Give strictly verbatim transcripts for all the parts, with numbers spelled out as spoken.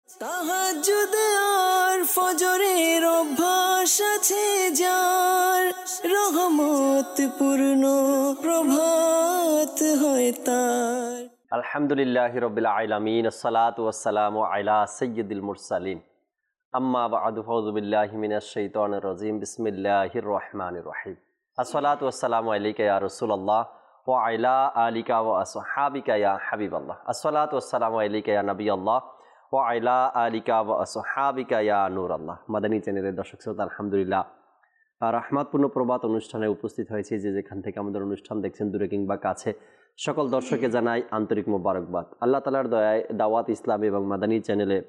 তাহাজ্জুদ আর ফজরের অভ্যাস আছে যার, রহমত পূর্ণ প্রভাত হয় তার। আলহামদুলিল্লাহি রাব্বিল আলামিন, আসসালাতু ওয়াসসালামু আলা সাইয়্যিদিল মুরসালিন, আম্মা বা'দু, ফাউযু বিল্লাহি মিনাশ শাইতানির রাজীম, বিসমিল্লাহির রহমানির রহিম। আসসালাতু ওয়াসসালামু আলাইকা ইয়া রাসূলুল্লাহ ওয়া আলা আলিকা ওয়া আসহাবিকা ইয়া হাবিবাল্লাহ। আসসালাতু ওয়াসসালামু আলাইকা ইয়া নবিয়াল্লাহ ওয়া আলা আলিকা ওয়া আসহাবিকা ইয়া নূরাল্লাহ। মাদানী চ্যানেলের দর্শক শ্রোতা, আলহামদুলিল্লাহ রহমতপূর্ণ প্রভাত অনুষ্ঠানে উপস্থিত হয়েছে। যে যেখান থেকে আমাদের অনুষ্ঠান দেখছেন, দূরে কিংবা কাছে, সকল দর্শককে জানাই আন্তরিক মোবারকবাদ। আল্লাহ তাআলার দয়ায় দাওয়াত ইসলাম এবং মাদানী চ্যানেলে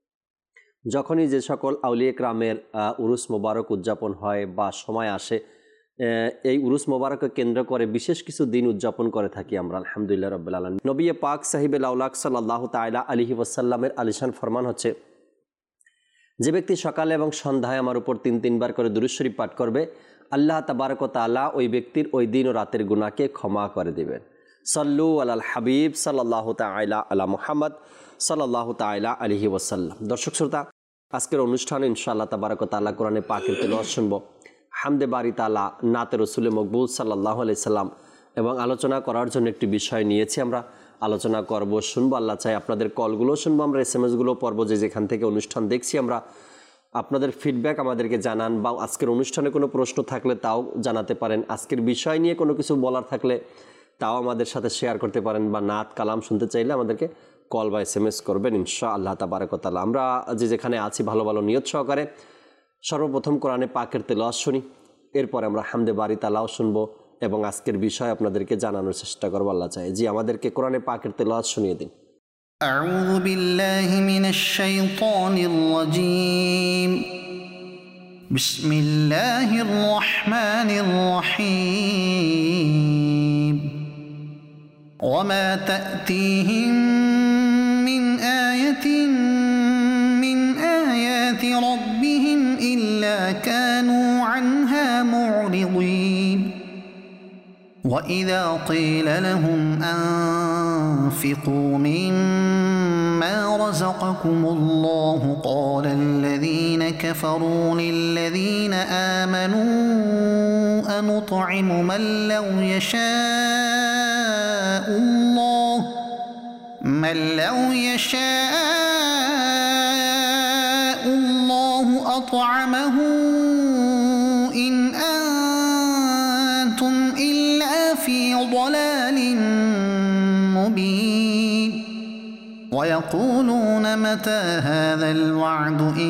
যখনই যে সকল আউলিয়া কেরামের উরুস মোবারক উদযাপন হয় বা সময় আসে, এই উরুস মোবারককে কেন্দ্র করে বিশেষ কিছু দিন উদযাপন করে থাকি আমরা, আলহামদুলিল্লাহ রাব্বিল আলামিন। নবী পাক সাহিবে লাউলাক সাল্লাল্লাহু তাআলা আলাইহি ওয়াসাল্লামের আলিশান ফরমান হচ্ছে, যে ব্যক্তি সকালে এবং সন্ধ্যায় আমার উপর তিন তিনবার করে দুরূদ শরীফ পাঠ করবে, আল্লাহ তাবারক ওয়া তাআলা ওই ব্যক্তির ওই দিন ও রাতের গুনাহকে ক্ষমা করে দেবেন। সাল্লু আলাল হাবিব সাল্লাল্লাহু তাআলা আলা মুহাম্মদ সাল্লাল্লাহু তাআলা আলাইহি ওয়াসাল্লাম। দর্শক শ্রোতা, আজকের অনুষ্ঠানে ইনশাআল্লাহ তাবারক ওয়া তাআলা কোরআনে পাকের তেলাওয়াত শুনব, হামদে বারি তাআলা, নাতে রাসূলে মকবুল সাল্লাল্লাহু আলাইহি সাল্লাম, এবং আলোচনা করার জন্য একটি বিষয় নিয়েছি আমরা, আলোচনা করব, শুনবো। আল্লাহ চাই আপনাদের কলগুলো শুনবো, আমরা এস এম এসগুলো পড়বো। যে যেখান থেকে অনুষ্ঠান দেখছি আমরা, আপনাদের ফিডব্যাক আমাদেরকে জানান, বা আজকের অনুষ্ঠানে কোনো প্রশ্ন থাকলে তাও জানাতে পারেন। আজকের বিষয় নিয়ে কোনো কিছু বলার থাকলে তাও আমাদের সাথে শেয়ার করতে পারেন, বা নাত কালাম শুনতে চাইলে আমাদেরকে কল বা এস এম এস করবেন ইনশাআল্লাহ তাবারক ওয়া তাআলা। আমরা যে যেখানে আছি ভালো ভালো নিয়ত সহকারে সর্বপ্রথম কোরআনে পাকের তেলাওয়াত শুনি, এরপর আমরা হামদে বারি তাআলাও শুনবো এবং আজকের বিষয় আপনাদেরকে জানানোর চেষ্টা করবো। আল্লাহ চাই জি আমাদেরকে কোরআনে পাকের তেলাওয়াত শুনিয়ে দিন। আউযু বিল্লাহি মিনাশ শাইতানির রাজীম, বিসমিল্লাহির রহমানির রহিম। ওয়া মা তা'তিহিম মিন আয়াতিন মিন আয়াতি রাব্বিহিম ইল্লা কানু আনহা মু'রিদিন। وَإِذَا قِيلَ لَهُمْ أَنفِقُوا مِمَّا رَزَقَكُمُ اللَّهُ قَالَ الَّذِينَ كَفَرُوا لِلَّذِينَ آمَنُوا أَنُطْعِمُ مَن لَّوْ يَشَاءُ اللَّهُ مَن لَّوْ يَشَاءُ اللَّهُ أَطْعَمَهُ إِنْ أَنتُمْ إِلَّا فِي ضَلَالٍ مُّبِينٍ وَيَقُولُونَ مَتَى هَذَا الْوَعْدُ إِن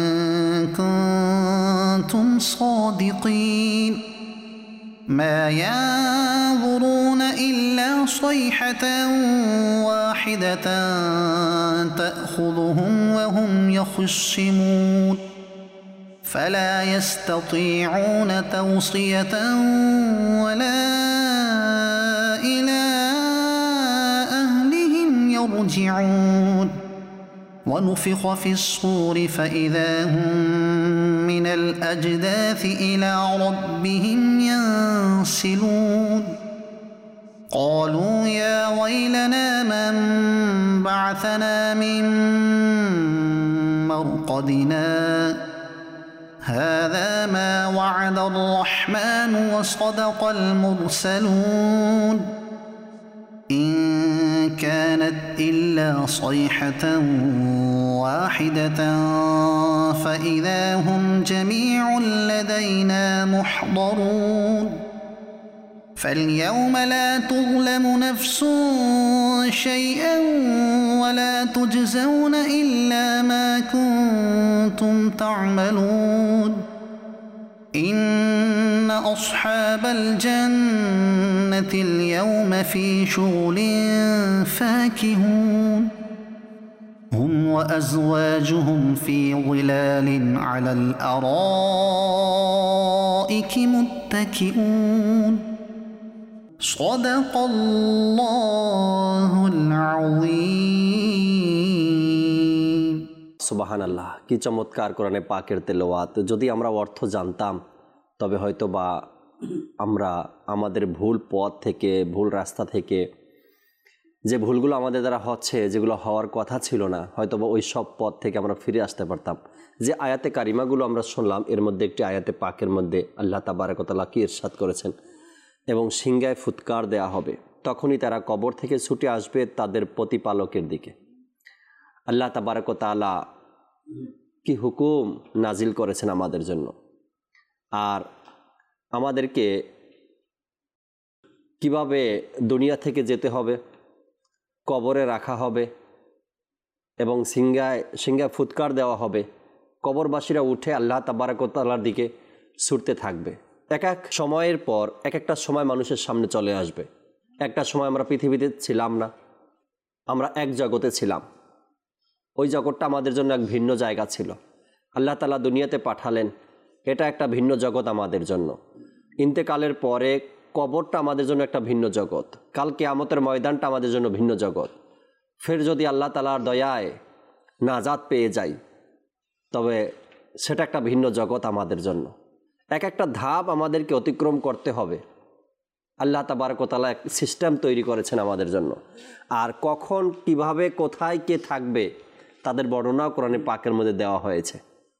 كُنتُمْ صَادِقِينَ مَا يَنظُرُونَ إِلَّا صَيْحَةً وَاحِدَةً تَأْخُذُهُمْ وَهُمْ يَخِصِّمُونَ فَلَا يَسْتَطِيعُونَ تَوْصِيَةً وَلَا إِلَى أَهْلِهِمْ يَرْجِعُونَ وَنُفِخَ فِي الصُّورِ فَإِذَا هُمْ مِنَ الْأَجْدَاثِ إِلَى رَبِّهِمْ يَنسِلُونَ قَالُوا يَا وَيْلَنَا مَنْ بَعَثَنَا مِنْ مَرْقَدِنَا هَذَا مَا وَعَدَ الرَّحْمَنُ وَصَدَقَ الْمُرْسَلُونَ إِن كَانَتْ إِلَّا صَيْحَةً وَاحِدَةً فَإِذَا هُمْ جَمِيعٌ لَّدَيْنَا مُحْضَرُونَ فَالْيَوْمَ لَا تُظْلَمُ نَفْسٌ شَيْئًا وَلَا تُجْزَوْنَ إِلَّا مَا كُنتُمْ تَعْمَلُونَ إِنَّ أَصْحَابَ الْجَنَّةِ الْيَوْمَ فِي شُغُلٍ فَاكِهُونَ هُمْ وَأَزْوَاجُهُمْ فِي ظِلَالٍ عَلَى الْأَرَائِكِ مُتَّكِئُونَ صدق الله العظيم। সুবহানাল্লাহ, কি চমৎকার কোরআনে পাকের তেলাওয়াত। যদি আমরা অর্থ জানতাম তবে হয়তো বা আমরা আমাদের ভুল পথ থেকে, ভুল রাস্তা থেকে যে ভুলগুলো আমাদের দ্বারা হচ্ছে, যেগুলো হওয়ার কথা ছিল না, হয়তো ওই সব পথ থেকে আমরা ফিরে আসতে পারতাম। যে আয়াতে কারিমাগুলো আমরা শুনলাম, এর মধ্যে একটি আয়াতে পাকের মধ্যে আল্লাহ তাবারক ওয়া তাআলা কি ইরশাদ করেছেন, এবং সিংহায় ফুৎকার দেয়া হবে, তখনই তারা কবর থেকে ছুটে আসবে তাদের প্রতিপালকের দিকে। আল্লাহ তাবারক ওয়া তাআলা কি হুকুম নাজিল করেছেন আমাদের জন্য, আর আমাদেরকে কিভাবে দুনিয়া থেকে যেতে হবে, কবরে রাখা হবে এবং সিংহায় সিংহায় ফুৎকার দেওয়া হবে, কবরবাসীরা উঠে আল্লাহ তাবারক ওয়া তাআলার দিকে ছুটতে থাকবে। এক এক সময়ের পর এক একটা সময় মানুষের সামনে চলে আসবে। একটা সময় আমরা পৃথিবীতে ছিলাম না, আমরা এক জগতে ছিলাম। ওই জগৎটা আমাদের জন্য এক ভিন্ন জায়গা ছিল। আল্লাহ তাআলা দুনিয়াতে পাঠালেন, এটা একটা ভিন্ন জগৎ আমাদের জন্য। ইন্তেকালের পরে কবরটা আমাদের জন্য একটা ভিন্ন জগৎ, কাল কিয়ামতের ময়দানটা আমাদের জন্য ভিন্ন জগৎ। ফের যদি আল্লাহ তাআলার দয়ায় নাজাত পেয়ে যাই, তবে সেটা একটা ভিন্ন জগৎ আমাদের জন্য। এক একটা ধাপ আমাদেরকে অতিক্রম করতে হবে। আল্লাহ তাবারক ওয়া তাআলা এক সিস্টেম তৈরি করেছেন আমাদের জন্য, আর কখন কিভাবে কোথায় কে থাকবে তাদের বর্ণনা কোরআনে পাকের মধ্যে দেওয়া হয়েছে।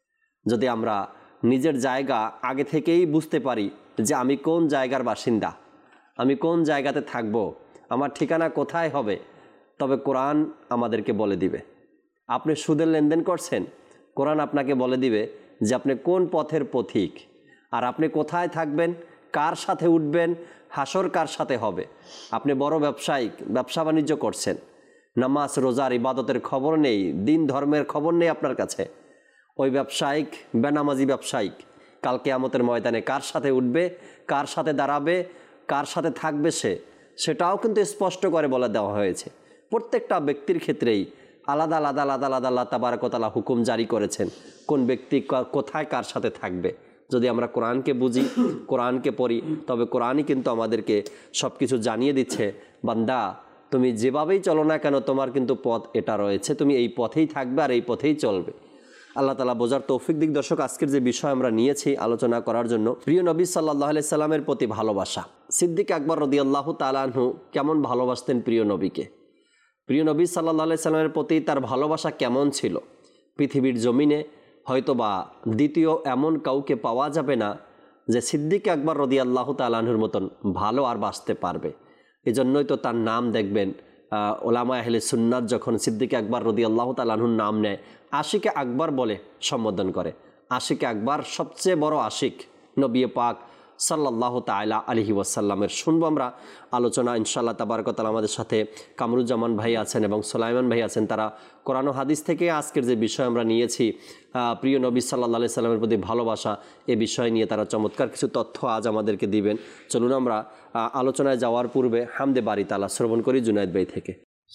যদি আমরা নিজের জায়গা আগে থেকেই বুঝতে পারি যে আমি কোন জায়গার বাসিন্দা, আমি কোন জায়গাতে থাকব, আমার ঠিকানা কোথায় হবে, তবে কোরআন আমাদেরকে বলে দিবে। আপনি সুদের লেনদেন করছেন, কোরআন আপনাকে বলে দিবে যে আপনি কোন পথের পথিক, আর আপনি কোথায় থাকবেন, কার সাথে উঠবেন, হাসর কার সাথে হবে। আপনি বড় ব্যবসায়িক, ব্যবসা বাণিজ্য করছেন, নামাজ রোজার ইবাদতের খবর নেই, দিন ধর্মের খবর নেই আপনার কাছে। ওই ব্যবসায়িক, বেনামাজি ব্যবসায়িক কাল কিয়ামতের ময়দানে কার সাথে উঠবে, কার সাথে দাঁড়াবে, কার সাথে থাকবে, সে সেটাও কিন্তু স্পষ্ট করে বলে দেওয়া হয়েছে। প্রত্যেকটা ব্যক্তির ক্ষেত্রেই আলাদা আলাদা আলাদা আলাদা আল্লাহ তাবারক ওয়া তাআলা হুকুম জারি করেছেন কোন ব্যক্তি কোথায় কার সাথে থাকবে। যদি আমরা কোরআনকে বুঝি, কোরআনকে পড়ি, তবে কোরআনই কিন্তু আমাদেরকে সব কিছু জানিয়ে দিচ্ছে, বান্দা তুমি যেভাবেই চলো না কেন, তোমার কিন্তু পথ এটা রয়েছে, তুমি এই পথেই থাকবে আর এই পথেই চলবে। আল্লাহ তাআলা বোঝার তৌফিক দিক। দর্শক, আজকের যে বিষয় আমরা নিয়েছি আলোচনা করার জন্য, প্রিয় নবী সাল্লাল্লাহু আলাইহি সাল্লামের প্রতি ভালোবাসা। সিদ্দিক আকবর রাদিয়াল্লাহু তাআলা আনহু কেমন ভালোবাসতেন প্রিয় নবীকে, প্রিয় নবী সাল্লাল্লাহু আলাইহি সাল্লামের প্রতি তার ভালোবাসা কেমন ছিল, পৃথিবীর জমিনে হয়তোবা দ্বিতীয় এমন কাউকে পাওয়া যাবে না যে সিদ্দিক আকবর রাদিয়াল্লাহু তাআলা আনহুর মতন ভালো আর বাসতে পারবে। এজন্যই তো তার নাম দেখবেন ওলামা আহলে সুন্নাত যখন সিদ্দিক আকবর রাদিয়াল্লাহু তাআলা আনহুর নাম নেয়, আশিকে আকবর বলে সম্বোধন করে। আশিকে আকবর সবচেয়ে বড় আশিক নবী পাক সাল্লাল্লাহু তাআলা আলাইহি ওয়াসাল্লামের। শুনবো আমরা আলোচনা ইনশাআল্লাহ তাবারক ওয়া তাআলা। আমাদের সাথে কামরুজ্জামান ভাই আছেন এবং সুলাইমান ভাই আছেন। তারা কোরআন ও হাদিস থেকে আজকের যে বিষয় আমরা নিয়েছি, প্রিয় নবী সাল্লাল্লাহু আলাইহি সাল্লামের প্রতি ভালোবাসা, এ বিষয় নিয়ে তারা চমৎকার কিছু তথ্য আজ আমাদেরকে দিবেন। চলুন আমরা আলোচনায় যাওয়ার পূর্বে হামদে বারি তাআলা শ্রবণ করি জুনায়েদ ভাই থেকে।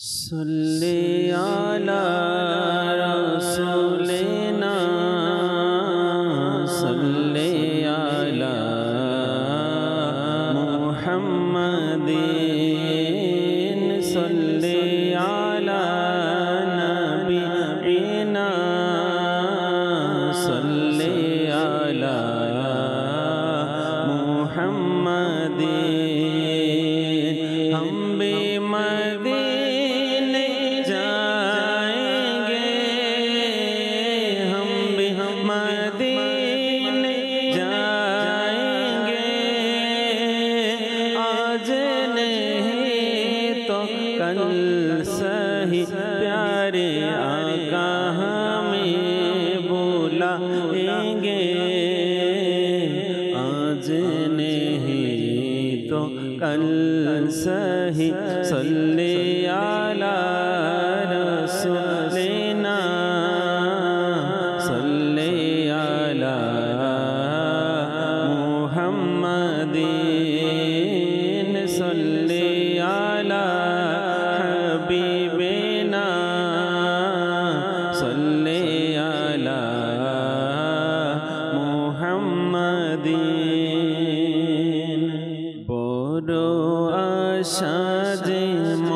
সাল্লি আলা রাসূলিনা সাল্লি আলা মুহাম্মাদিন সাল্লি আলা নবিয়িনা সাল্লি আলা মুহাম্মাদিন हम भी मदीने जाएंगे हम भी मदीने जाएंगे आज नहीं तो कल सही प्यारे आका हमें बुलाएंगे आज नहीं तो कल सही सल्ले आला रसूलिना सल्ले आला मुहम्मदिन सल्ले आला हबीबिना सल्ले आला मुहम्मदिन बड़ो आशा जे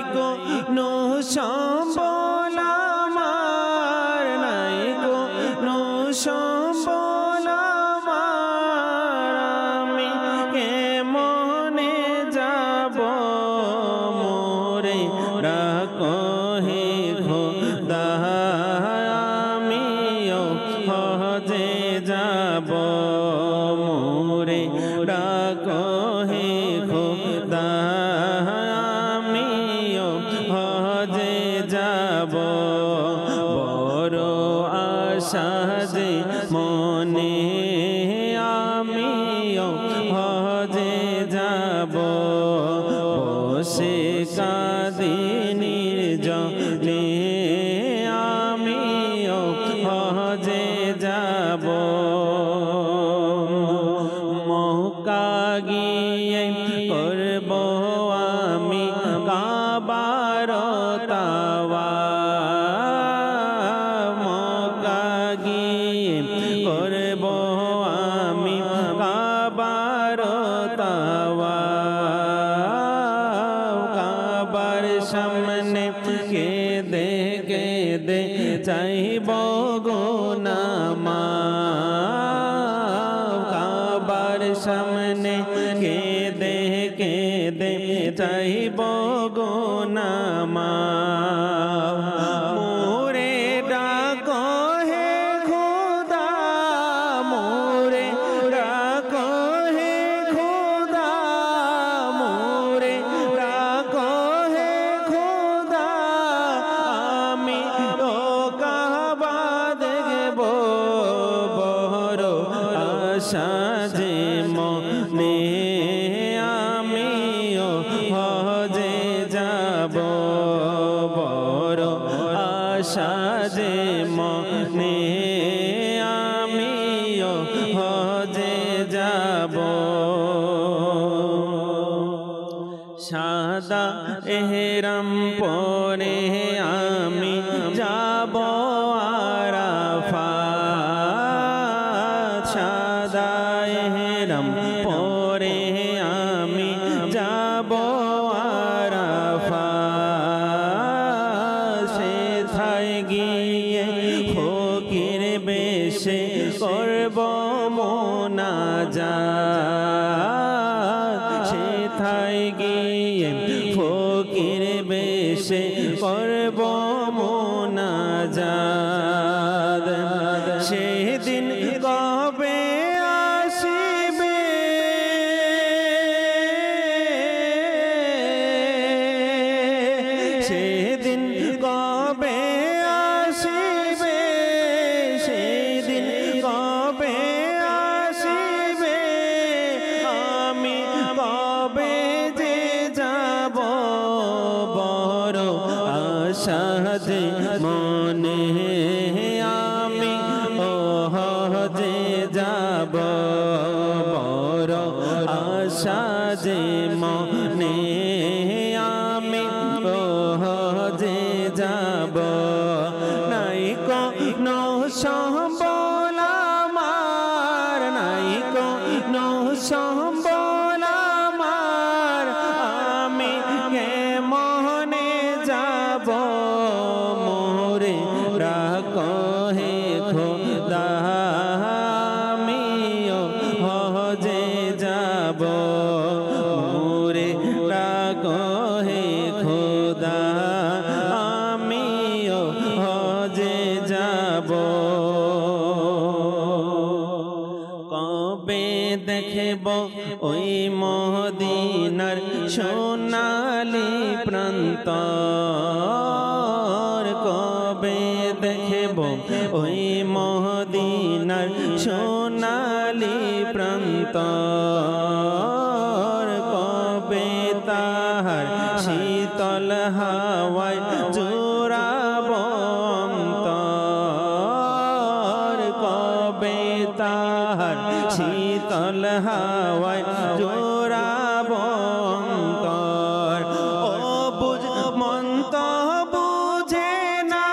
কোনো সম্বল আমার, নাই কোনো সম্বল আমার, আমি কেমনে যাব মোরে রাখো হে খোদা, আমিও হজে যাব মোরে রাখো হে খোদা, আমিও হজে যাব। বড় আশা যে মনে আমিও হজে যাব, বসে কাঁদি নির্জনে আমিও হজে যাব। মক্কা গিয়ে করব আমি কাবার তাওয়াফ, মক্কা গিয়ে করব আমি কাবার তাওয়াফ, কাবার সামনে কেঁদে কেঁদে চাইব গো নামাজ, কাবার সামনে কেঁদে কেঁদে চাইব গো নামাজ। মোরে ডাকো হে খোদা, মোরে ডাকো হে খোদা, মোরে ডাকো হে খোদা, আমি ও কাবা দেখব। বড় আশা যে মনে আমিও হজে যাব, বড় আশা যে মনে আমিও হজে যাব। সাদা এহরাম পরে আমি যাব আরাফাত, সাদা এহরাম পরে আমি যাব আরাফাত, সেথায় গিয়ে ফকির বেশে করব মোনাজাত, সেথায় গিয়ে ফকির বেশে করব মোনাজাত। সেদিন কবে আসিবে সেদিন কবে আসিবে, সেদিন কবে আসিবে, আমি কবে যে যাব। বড় আশা যে মনে আমি ও হজে যাব, বড় আশা যে মনে আমি ও হজে যাব। নাই কোনো সম্বল আমার, নাই কোনো সম্বল আমার, আমি কেমনে যাব মোরে রাখো হে খোদা, আমিও হজে যাব মোরে রাখো হে খোদা, আমিও হজে যাব। কবে দেখব ওই মদিনার সোনালি প্রান্তর, কবে দেখব ওই মদিনার সোনালি প্রান্তর, কবে তাহার শীতল হাওয়ায় জোড়াব অন্তর, কবে তাহার শীতল হাওয়ায় জোড়াব অন্তর। ও বুঝ মন তো বুঝে না,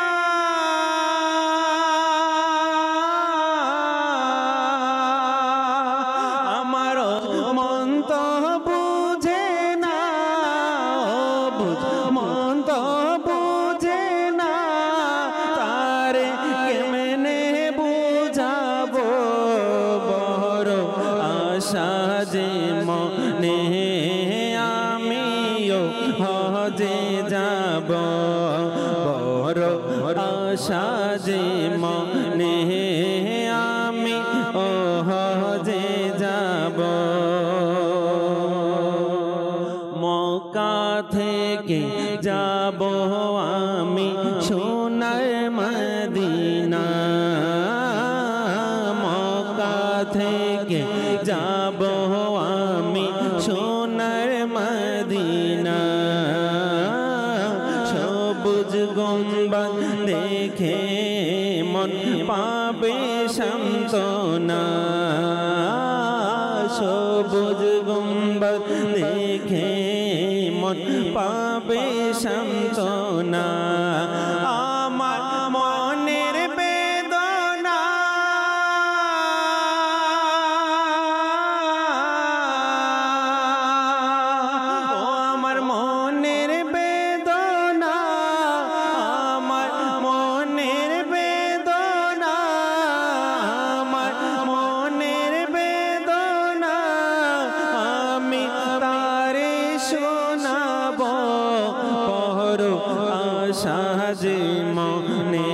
আমার মন তো বুঝে না, ও বুঝ মন সাজে মনে আমিও হজে যাব বড় আশা যে মনে আমি ও হজে যাব মক্কা থেকে যাব আমি সোনার মদিনা মক্কা থেকে যাব আমি সোনার মদিনা সবুজ গম্বুজ দেখে মন পাবে সান্ত্বনা সবুজ গম্বুজ দেখে মন পাবে সান্ত্বনা আমার মনের বেদনা ও আমার মনের বেদনা আমার মনের বেদনা আমার মনের বেদনা আমি তারে শোনাব পর আশা যে মনে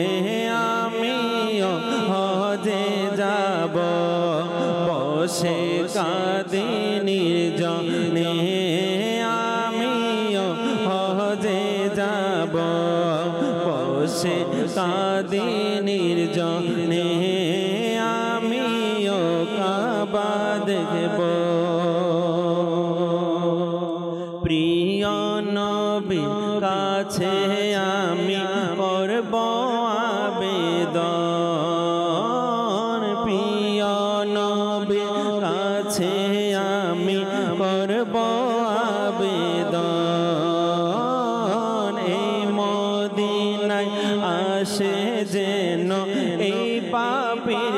আমিও হজে যাব বসে কাঁদি নির্জনে আমিও হজে যাব বসে কাঁদি নির্জনে আমিও কাবা দেখব প্রিয় নবীর কাছে আমি করব আবেদন প্রিয় নবীর কাছে আমি করব আবেদন এই মদিনায় আসে যেন এই পাপীর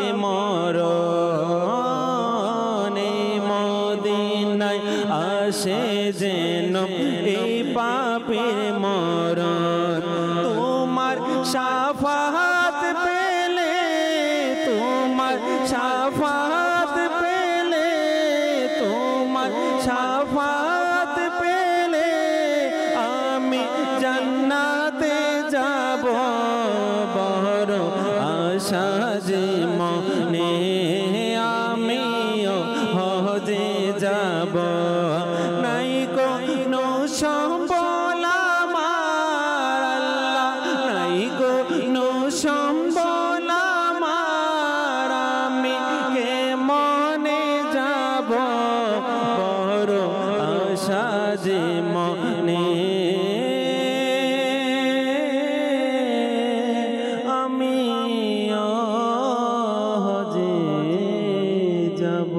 মরণ এই মদিনায় আসে যেন এই পাপীর মরণ তোমার শাফাত পেলে তোমার শাফাত পেলে তোমার শাফাত পেলে আমি জান্নাতে যাব বড় আশা যে মনে আমিও হজে যাব নাই কোনো সম্বল আমার আল্লাহ নাই কোনো সম্বল আমার আমি কে মনে যাব বড় আশা যে মনে আমিও হজে যাব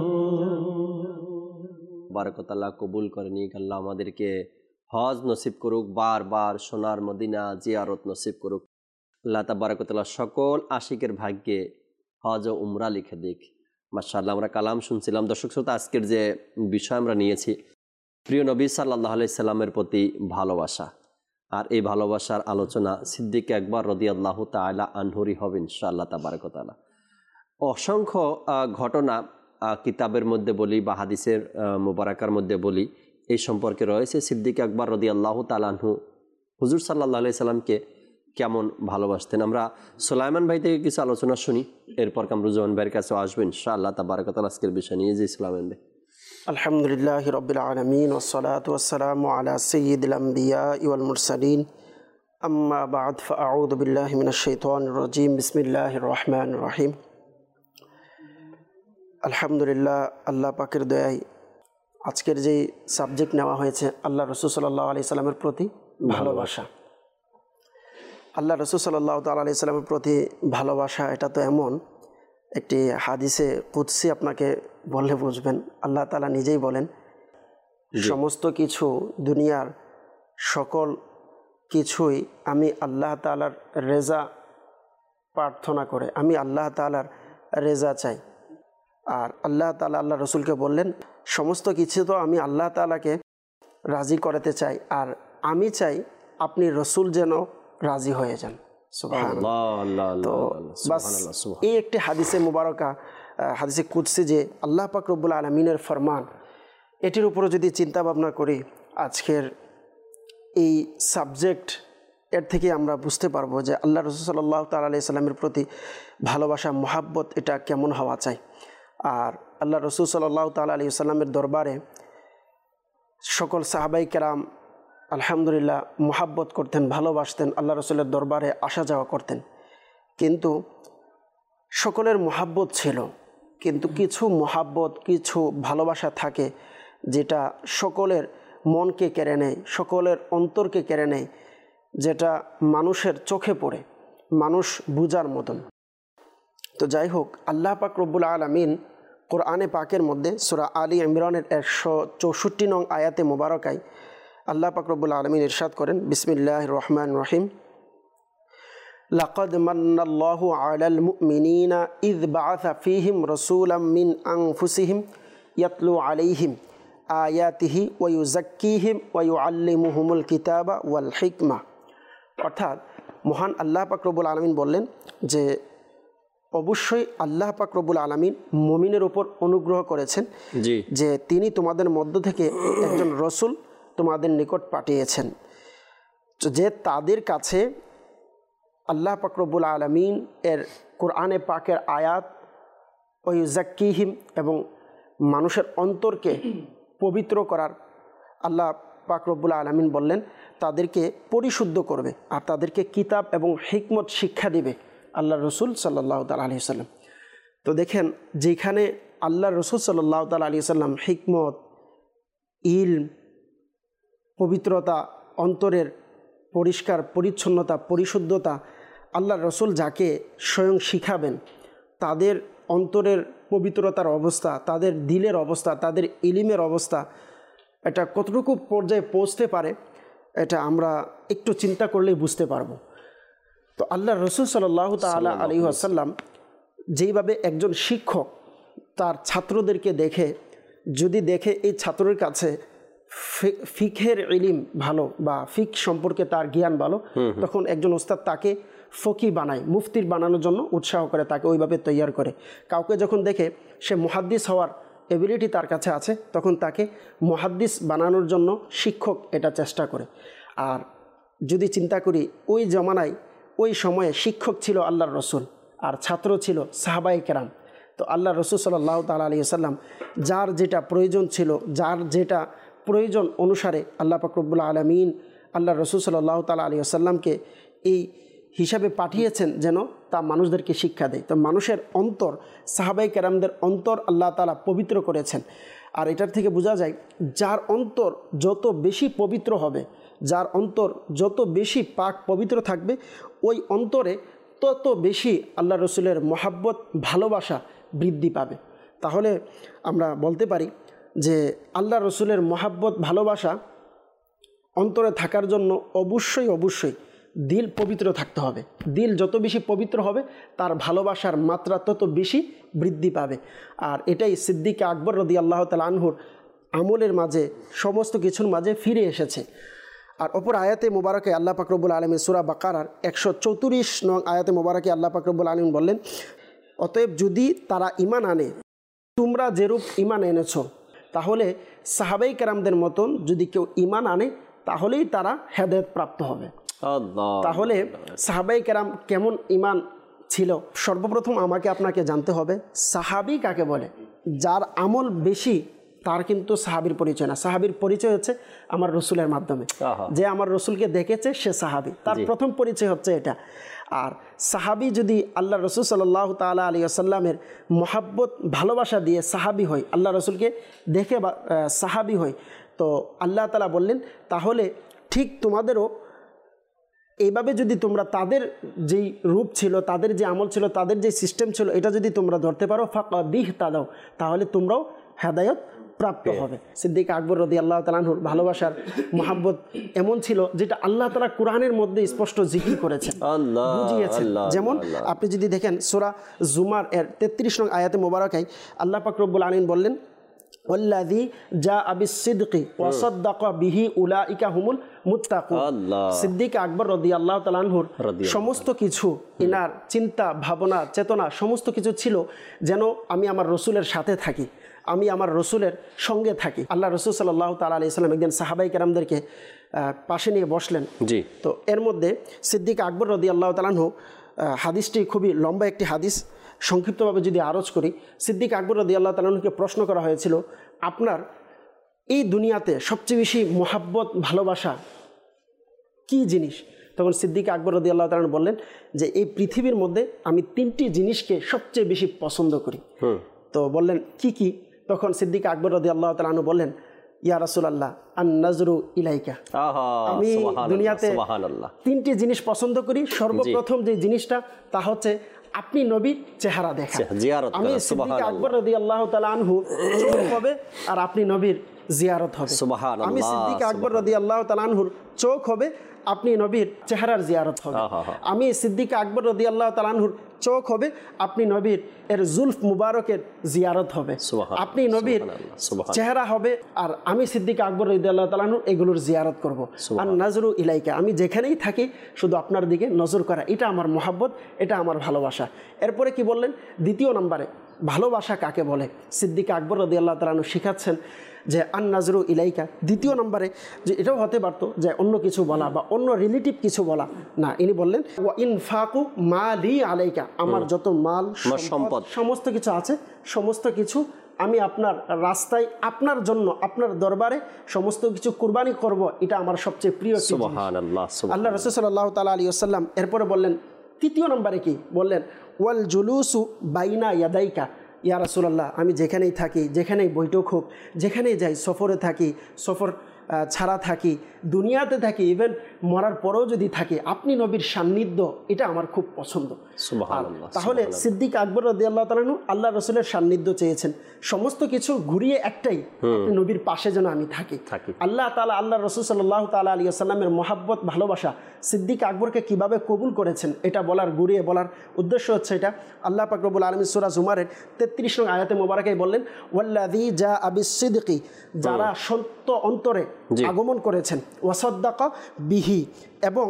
বারাকাতুল্লাহ কবুল করে নিক আল্লাহ আমাদেরকে হজ নসিব করুক বারবার সোনার মদিনা জিয়ারত নসিব করুক আল্লাহ তাবারাকাতুল্লাহ সকল আশিকের ভাগ্যে হজ ও উমরা লিখে দিক মাশাআল্লাহ আমরা কালাম শুনছিলাম দর্শক শ্রোতা আজকের যে বিষয় আমরা নিয়েছি প্রিয় নবী সাল্লাল্লাহু আলাইহি সাল্লামের প্রতি ভালোবাসা আর এই ভালোবাসার আলোচনা সিদ্দিক আকবর রাদিয়াল্লাহু তাআলা আনহুরই হবে ইনশাআল্লাহ তাবারাকাতুল্লাহ অসংখ্য ঘটনা কিতাবের মধ্যে বলি বা হাদিসের মুবারাকার মধ্যে বলি এই সম্পর্কে রয়েছে সিদ্দিক আকবর রাদিয়াল্লাহু তাআলা আনহু হুজুর সাল্লাল্লাহু আলাইহি সাল্লামকে কেমন ভালোবাসতেন আমরা সুলাইমান ভাই থেকে কিছু আলোচনা শুনি এরপর কামরুজ্জামান ভাইয়ের কাছে আসবেন ইনশাআল্লাহ তাবারাকাতুল্লাহ আজকের বিষয় নিয়ে যে সুলাইমান ভাই আলহামদুলিল্লাহি রাব্বিল আলামিন ওয়াসসালাতু ওয়াসসালামু আলা সাইয়্যিদিল আমবিয়া ওয়াল মুরসালিন আম্মা বা'দ ফাআউযু বিল্লাহি মিনাশ শাইতানির রাজীম বিসমিল্লাহির রহমানির রহিম আলহামদুলিল্লাহ আল্লাহ পাকের দয়ায় আজকের যে সাবজেক্ট নেওয়া হয়েছে আল্লাহ রাসূল সাল্লাল্লাহু আলাইহি সাল্লামের প্রতি ভালোবাসা আল্লাহ রাসূল সাল্লাল্লাহু তাআলা আলাইহি সাল্লামের প্রতি ভালোবাসা এটা তো এমন একটি হাদিসে কুদসি আপনাকে বললে বুঝবেন আল্লাহ তাআলা নিজেই বলেন সমস্ত কিছু দুনিয়ার সকল কিছুই আমি আল্লাহ তাআলার রেজা প্রার্থনা করে আমি আল্লাহ তাআলার রেজা চাই আর আল্লাহ তাআলা আল্লাহ রাসূলকে বললেন সমস্ত কিছু তো আমি আল্লাহ তাআলাকে রাজি করাতে চাই আর আমি চাই আপনি রাসূল যেন রাজি হয়ে যান সুবহানাল্লাহ তো বাস এই একটি হাদিসে মুবারকা হাদিসে কুদসি যে আল্লাহ পাক রব্বুল আলামিনের ফরমান, এটির উপরে যদি চিন্তা ভাবনা করি আজকের এই সাবজেক্ট, এর থেকে আমরা বুঝতে পারবো যে আল্লাহ রাসূল সাল্লাল্লাহু তাআলা আলাইহি সাল্লামের প্রতি ভালোবাসা, মহাব্বত এটা কেমন হওয়া চাই। আর আল্লাহ রাসূল সাল্লাল্লাহু তাআলা আলাইহি সাল্লামের দরবারে সকল সাহাবাই কেরাম আলহামদুলিল্লাহ মহাব্বত করতেন, ভালোবাসতেন, আল্লাহ রাসূলের দরবারে আসা যাওয়া করতেন। কিন্তু সকলের মহাব্বত ছিল, কিন্তু কিছু মহাব্বত, কিছু ভালোবাসা থাকে যেটা সকলের মনকে কেড়ে নেয়, সকলের অন্তরকে কেড়ে নেয়, যেটা মানুষের চোখে পড়ে, মানুষ বুঝার মতন। তো যাই হোক, আল্লাহ পাক রব্বুল আলামিন কোরআনে পাকের মধ্যে সূরা আলী ইমরানের একশো চৌষট্টি নং আয়াতে মোবারকায় আল্লাহ পাক রব্বুল আলামিন ইরশাদ করেন, বিসমিল্লাহির রহমানির রহিম, লাকাদ মান্নাল্লাহু আলাল মুমিনিনা ইয বাআসা ফীহিম রাসূলাম মিন আনফুসিহিম ইয়াতলু আলাইহিম আয়াতিহি ওয়া ইউযাক্কিহিম ওয়া ইউআল্লিমুহুমুল কিতাবা ওয়াল হিকমা। অর্থাৎ মহান আল্লাহ পাক রব্বুল আলামিন বললেন যে অবশ্যই আল্লাহ পাক রব্বুল আলামিন মুমিনের উপর অনুগ্রহ করেছেন যে তিনি তোমাদের মধ্য থেকে একজন রসুল তোমাদের নিকট পাঠিয়েছেন, যে তাদের কাছে আল্লাহ পাক রব্বুল আলামিন এর কোরআনে পাকের আয়াত ওয়া ইউযাক্কিহিম এবং মানুষের অন্তরকে পবিত্র করার আল্লাহ পাক রব্বুল আলামিন বললেন তাদেরকে পরিশুদ্ধ করবে আর তাদেরকে কিতাব এবং হিকমত শিক্ষা দিবে আল্লাহ রসুল সাল্লাল্লাহু তাআলা আলাইহি সাল্লাম। তো দেখেন, যেখানে আল্লাহ রসুল সাল্লাল্লাহু তাআলা আলাইহি সাল্লাম হিকমত, ইলম, পবিত্রতা, অন্তরের পরিষ্কার পরিচ্ছন্নতা, পরিশুদ্ধতা আল্লাহ রসুল যাকে স্বয়ং শিখাবেন, তাদের অন্তরের পবিত্রতার অবস্থা, তাদের দিলের অবস্থা, তাদের ইলিমের অবস্থা, এটা কতটুকু পর্যায়ে পৌঁছতে পারে এটা আমরা একটু চিন্তা করলেই বুঝতে পারবো। তো আল্লাহ রসুল সাল্লাল্লাহু তাআলা আলাইহি ওয়াসাল্লাম যেইভাবে একজন শিক্ষক তার ছাত্রদেরকে দেখে, যদি দেখে এই ছাত্রের কাছে ফিকহের ইলম ভালো বা ফিক সম্পর্কে তার জ্ঞান ভালো, তখন একজন ওস্তাদ তাকে ফকি বানায়, মুফতির বানানোর জন্য উৎসাহ করে, তাকে ওইভাবে তৈয়ার করে। কাউকে যখন দেখে সে মুহাদ্দিস হওয়ার এবিলিটি তার কাছে আছে, তখন তাকে মুহাদ্দিস বানানোর জন্য শিক্ষক এটা চেষ্টা করে। আর যদি চিন্তা করি ওই জমানায়, ওই সময়ে শিক্ষক ছিল আল্লাহর রসুল আর ছাত্র ছিল সাহাবায়ে কেরাম। তো আল্লাহ রসুল সাল্লাল্লাহু তাআলা আলাইহি ওয়াসাল্লাম যার যেটা প্রয়োজন ছিল, যার যেটা প্রয়োজন অনুসারে আল্লাহ পাক রব্বুল আলামিন আল্লাহ রসুল সাল্লাল্লাহু তাআলা আলাইহি ওয়াসাল্লামকে এই হিসাবে পাঠিয়েছেন যেন তা মানুষদেরকে শিক্ষা দেয়। তো মানুষের অন্তর, সাহাবায়ে কেরামদের অন্তর আল্লাহ তাআলা পবিত্র করেছেন। আর এটার থেকে বোঝা যায় যার অন্তর যত বেশি পবিত্র হবে, যার অন্তর যত বেশি পাক পবিত্র থাকবে, ওই অন্তরে তত বেশি আল্লাহ রসুলের মহাব্বত, ভালোবাসা বৃদ্ধি পাবে। তাহলে আমরা বলতে পারি যে আল্লাহ রসুলের মহাব্বত, ভালোবাসা অন্তরে থাকার জন্য অবশ্যই অবশ্যই দিল পবিত্র থাকতে হবে। দিল যত বেশি পবিত্র হবে তার ভালোবাসার মাত্রা তত বেশি বৃদ্ধি পাবে। আর এটাই সিদ্দিক আকবর রাদিয়াল্লাহু তাআলা আনহুর আমলের মাঝে, সমস্ত কিছুর মাঝে ফিরে এসেছে। আর অপর আয়াতে মোবারকে আল্লাহ পাক রব্বুল আলামিন সূরা বাকারার একশো চৌত্রিশ নং আয়াতে মোবারকে আল্লাহ পাক রব্বুল আলামিন বললেন, অতএব যদি তারা ঈমান আনে তোমরা যেরূপ ঈমান এনেছ, তাহলে সাহাবায়ে কেরামদের মতন যদি কেউ ঈমান আনে তাহলেই তারা হেদায়েত প্রাপ্ত হবে। তাহলে সাহাবায়ে কেরাম কেমন ঈমান ছিল? সর্বপ্রথম আমাকে আপনাকে জানতে হবে সাহাবী কাকে বলে। যার আমল বেশি তার কিন্তু সাহাবীর পরিচয় না। সাহাবীর পরিচয় হচ্ছে আমার রসুলের মাধ্যমে, যে আমার রসুলকে দেখেছে সে সাহাবী, তার প্রথম পরিচয় হচ্ছে এটা। আর সাহাবী যদি আল্লাহ রসুল সাল্লাল্লাহু তাআলা আলাইহি ওয়াসাল্লামের মহাব্বত, ভালোবাসা দিয়ে সাহাবী হয়, আল্লাহ রসুলকে দেখে বা সাহাবী হয়, তো আল্লাহ তাআলা বললেন তাহলে ঠিক তোমাদেরও এইভাবে যদি তোমরা তাদের যেই রূপ ছিল, তাদের যে আমল ছিল, তাদের যে সিস্টেম ছিল, এটা যদি তোমরা ধরতে পারো ফাকাদিহ তাদাও, তাহলে তোমরাও হেদায়েত প্রাপ্ত হবে। সিদ্দিক আকবর রাদিয়াল্লাহু তাআলা আনহুর ভালোবাসার মহাব্বত এমন ছিল যেটা আল্লাহ তাআলা কোরআনের মধ্যে স্পষ্ট জিকির করেছেন, বুঝিয়েছেন। যেমন আপনি যদি দেখেন সূরা জুমার এর তেত্রিশ নং আয়াতে মোবারকায় আল্লাহ পাক রব্বুল আলামিন বললেন, ওয়াল্লাযী জাআ বিস-সিদকি ওয়া সাদ্দাকা বিহি উলাইকা হুমুল মুত্তাকুন। আল্লাহ। সিদ্দিক আকবর রাদিয়াল্লাহু তাআলা আনহুর সমস্ত কিছু, ইনার চিন্তা ভাবনা চেতনা সমস্ত কিছু ছিল যেন আমি আমার রসুলের সাথে থাকি, আমি আমার রসুলের সঙ্গে থাকি। আল্লাহ রসুল সাল্লাল্লাহু তাআলা আলাইহি সাল্লাম একদিন সাহাবায়ে কেরামদেরকে পাশে নিয়ে বসলেন। জি। তো এর মধ্যে সিদ্দিক আকবর রাদিয়াল্লাহু তাআলা আনহু, হাদিসটি খুবই লম্বা একটি হাদিস, সংক্ষিপ্তভাবে যদি আরজ করি, সিদ্দিক আকবর রাদিয়াল্লাহু তাআলা আনহুকে প্রশ্ন করা হয়েছিল, আপনার এই দুনিয়াতে সবচেয়ে বেশি মোহাব্বত ভালোবাসা কি জিনিস? তখন সিদ্দিক আকবর রাদিয়াল্লাহু তাআলা আনহু বললেন যে এই পৃথিবীর মধ্যে আমি তিনটি জিনিসকে সবচেয়ে বেশি পছন্দ করি। তো বললেন কি কি? তখন সিদ্দিক আকবর রাদিয়াল্লাহু তাআলা আনহু বললেন, ইয়া রাসূলুল্লাহ আন নাজরু ইলাইকা, আমি দুনিয়াতে তিনটি জিনিস পছন্দ করি। সর্বপ্রথম যে জিনিসটা তা হচ্ছে আপনি নবীর চেহারা দেখা। আমি সিদ্দিক আকবর রাদিয়াল্লাহু তাআলা আনহু চোখ হবে আর আপনি নবীর জিয়ারত হবে। আমি সিদ্দিক আকবর রাদিয়াল্লাহু তাআলা আনহুর চোখ হবে, আপনি নবীর চেহারার জিয়ারত হবে। আমি সিদ্দিক আকবর রাদিয়াল্লাহু তাআলা আনহুর চোখ হবে, আপনি নবীর এর জুলফ মুবারকের জিয়ারত হবে। আপনি নবীর চেহারা হবে আর আমি সিদ্দিক আকবর রাদিয়াল্লাহু তাআলা আনহু এগুলোর জিয়ারত করব। আর নাজরু ইলাইকা, আমি যেখানেই থাকি শুধু আপনার দিকে নজর করা, এটা আমার মহাব্বত, এটা আমার ভালোবাসা। এরপরে কি বললেন? দ্বিতীয় নম্বরে ভালোবাসা কাকে বলে সিদ্দিক আকবর রাদিয়াল্লাহু তাআলা আনহু শিখাচ্ছেন যে আন নাজরু ইলাইকা। দ্বিতীয় নম্বরে যে এটাও হতে পারতো যে অন্য কিছু বলা বা অন্য রিলেটিভ কিছু বলা, না, ইনি বললেন ওয়া ইনফাকু মালি আলাইকা, আমার যত মাল সম্পদ সমস্ত কিছু আছে, সমস্ত কিছু আমি আপনার রাস্তায় আপনার জন্য আপনার দরবারে সমস্ত কিছু কুরবানি করব, এটা আমার সবচেয়ে প্রিয়। সুবহানাল্লাহ। আল্লাহ রাসূল সাল্লাল্লাহু তাআলা আলাইহি ওয়াসাল্লাম এরপরে বললেন তৃতীয় নম্বরে কি বললেন? ওয়াল জুলুসু বাইনা ইয়াদাইকা, ইয়া রাসূলুল্লাহ আমি যেখানেই থাকি, যেখানেই বৈঠক হোক, যেখানেই যাই, সফরে থাকি, সফর ছাড়া থাকি, দুনিয়াতে থাকি, ইভেন মরার পরেও যদি থাকি, আপনি নবীর সান্নিধ্য এটা আমার খুব পছন্দ। সুবহানাল্লাহ। তাহলে সিদ্দিক আকবর রাদিয়াল্লাহু তাআলা আনহু আল্লাহ রাসূলের সান্নিধ্য চেয়েছেন, সমস্ত কিছু ঘুরিয়ে একটাই, আপনি নবীর পাশে যেন আমি থাকি। আল্লাহ তাআলা আল্লাহ রাসূল সাল্লাল্লাহু তাআলা আলাইহি ওয়াসাল্লামের মহাব্বত ভালোবাসা সিদ্দিক আকবরকে কিভাবে কবুল করেছেন এটা বলার, ঘুরিয়ে বলার উদ্দেশ্য হচ্ছে এটা। আল্লাহ পাক রব্বুল আলামিন সূরা জুমারের তেত্রিশ নং আয়াতে মোবারকায় বললেন ওয়াল্লাযী জাআ বিস-সিদকি, যারা সত্য অন্তরে আগমন করেছেন, ওয়াসাদ্দাকা বিহি, এবং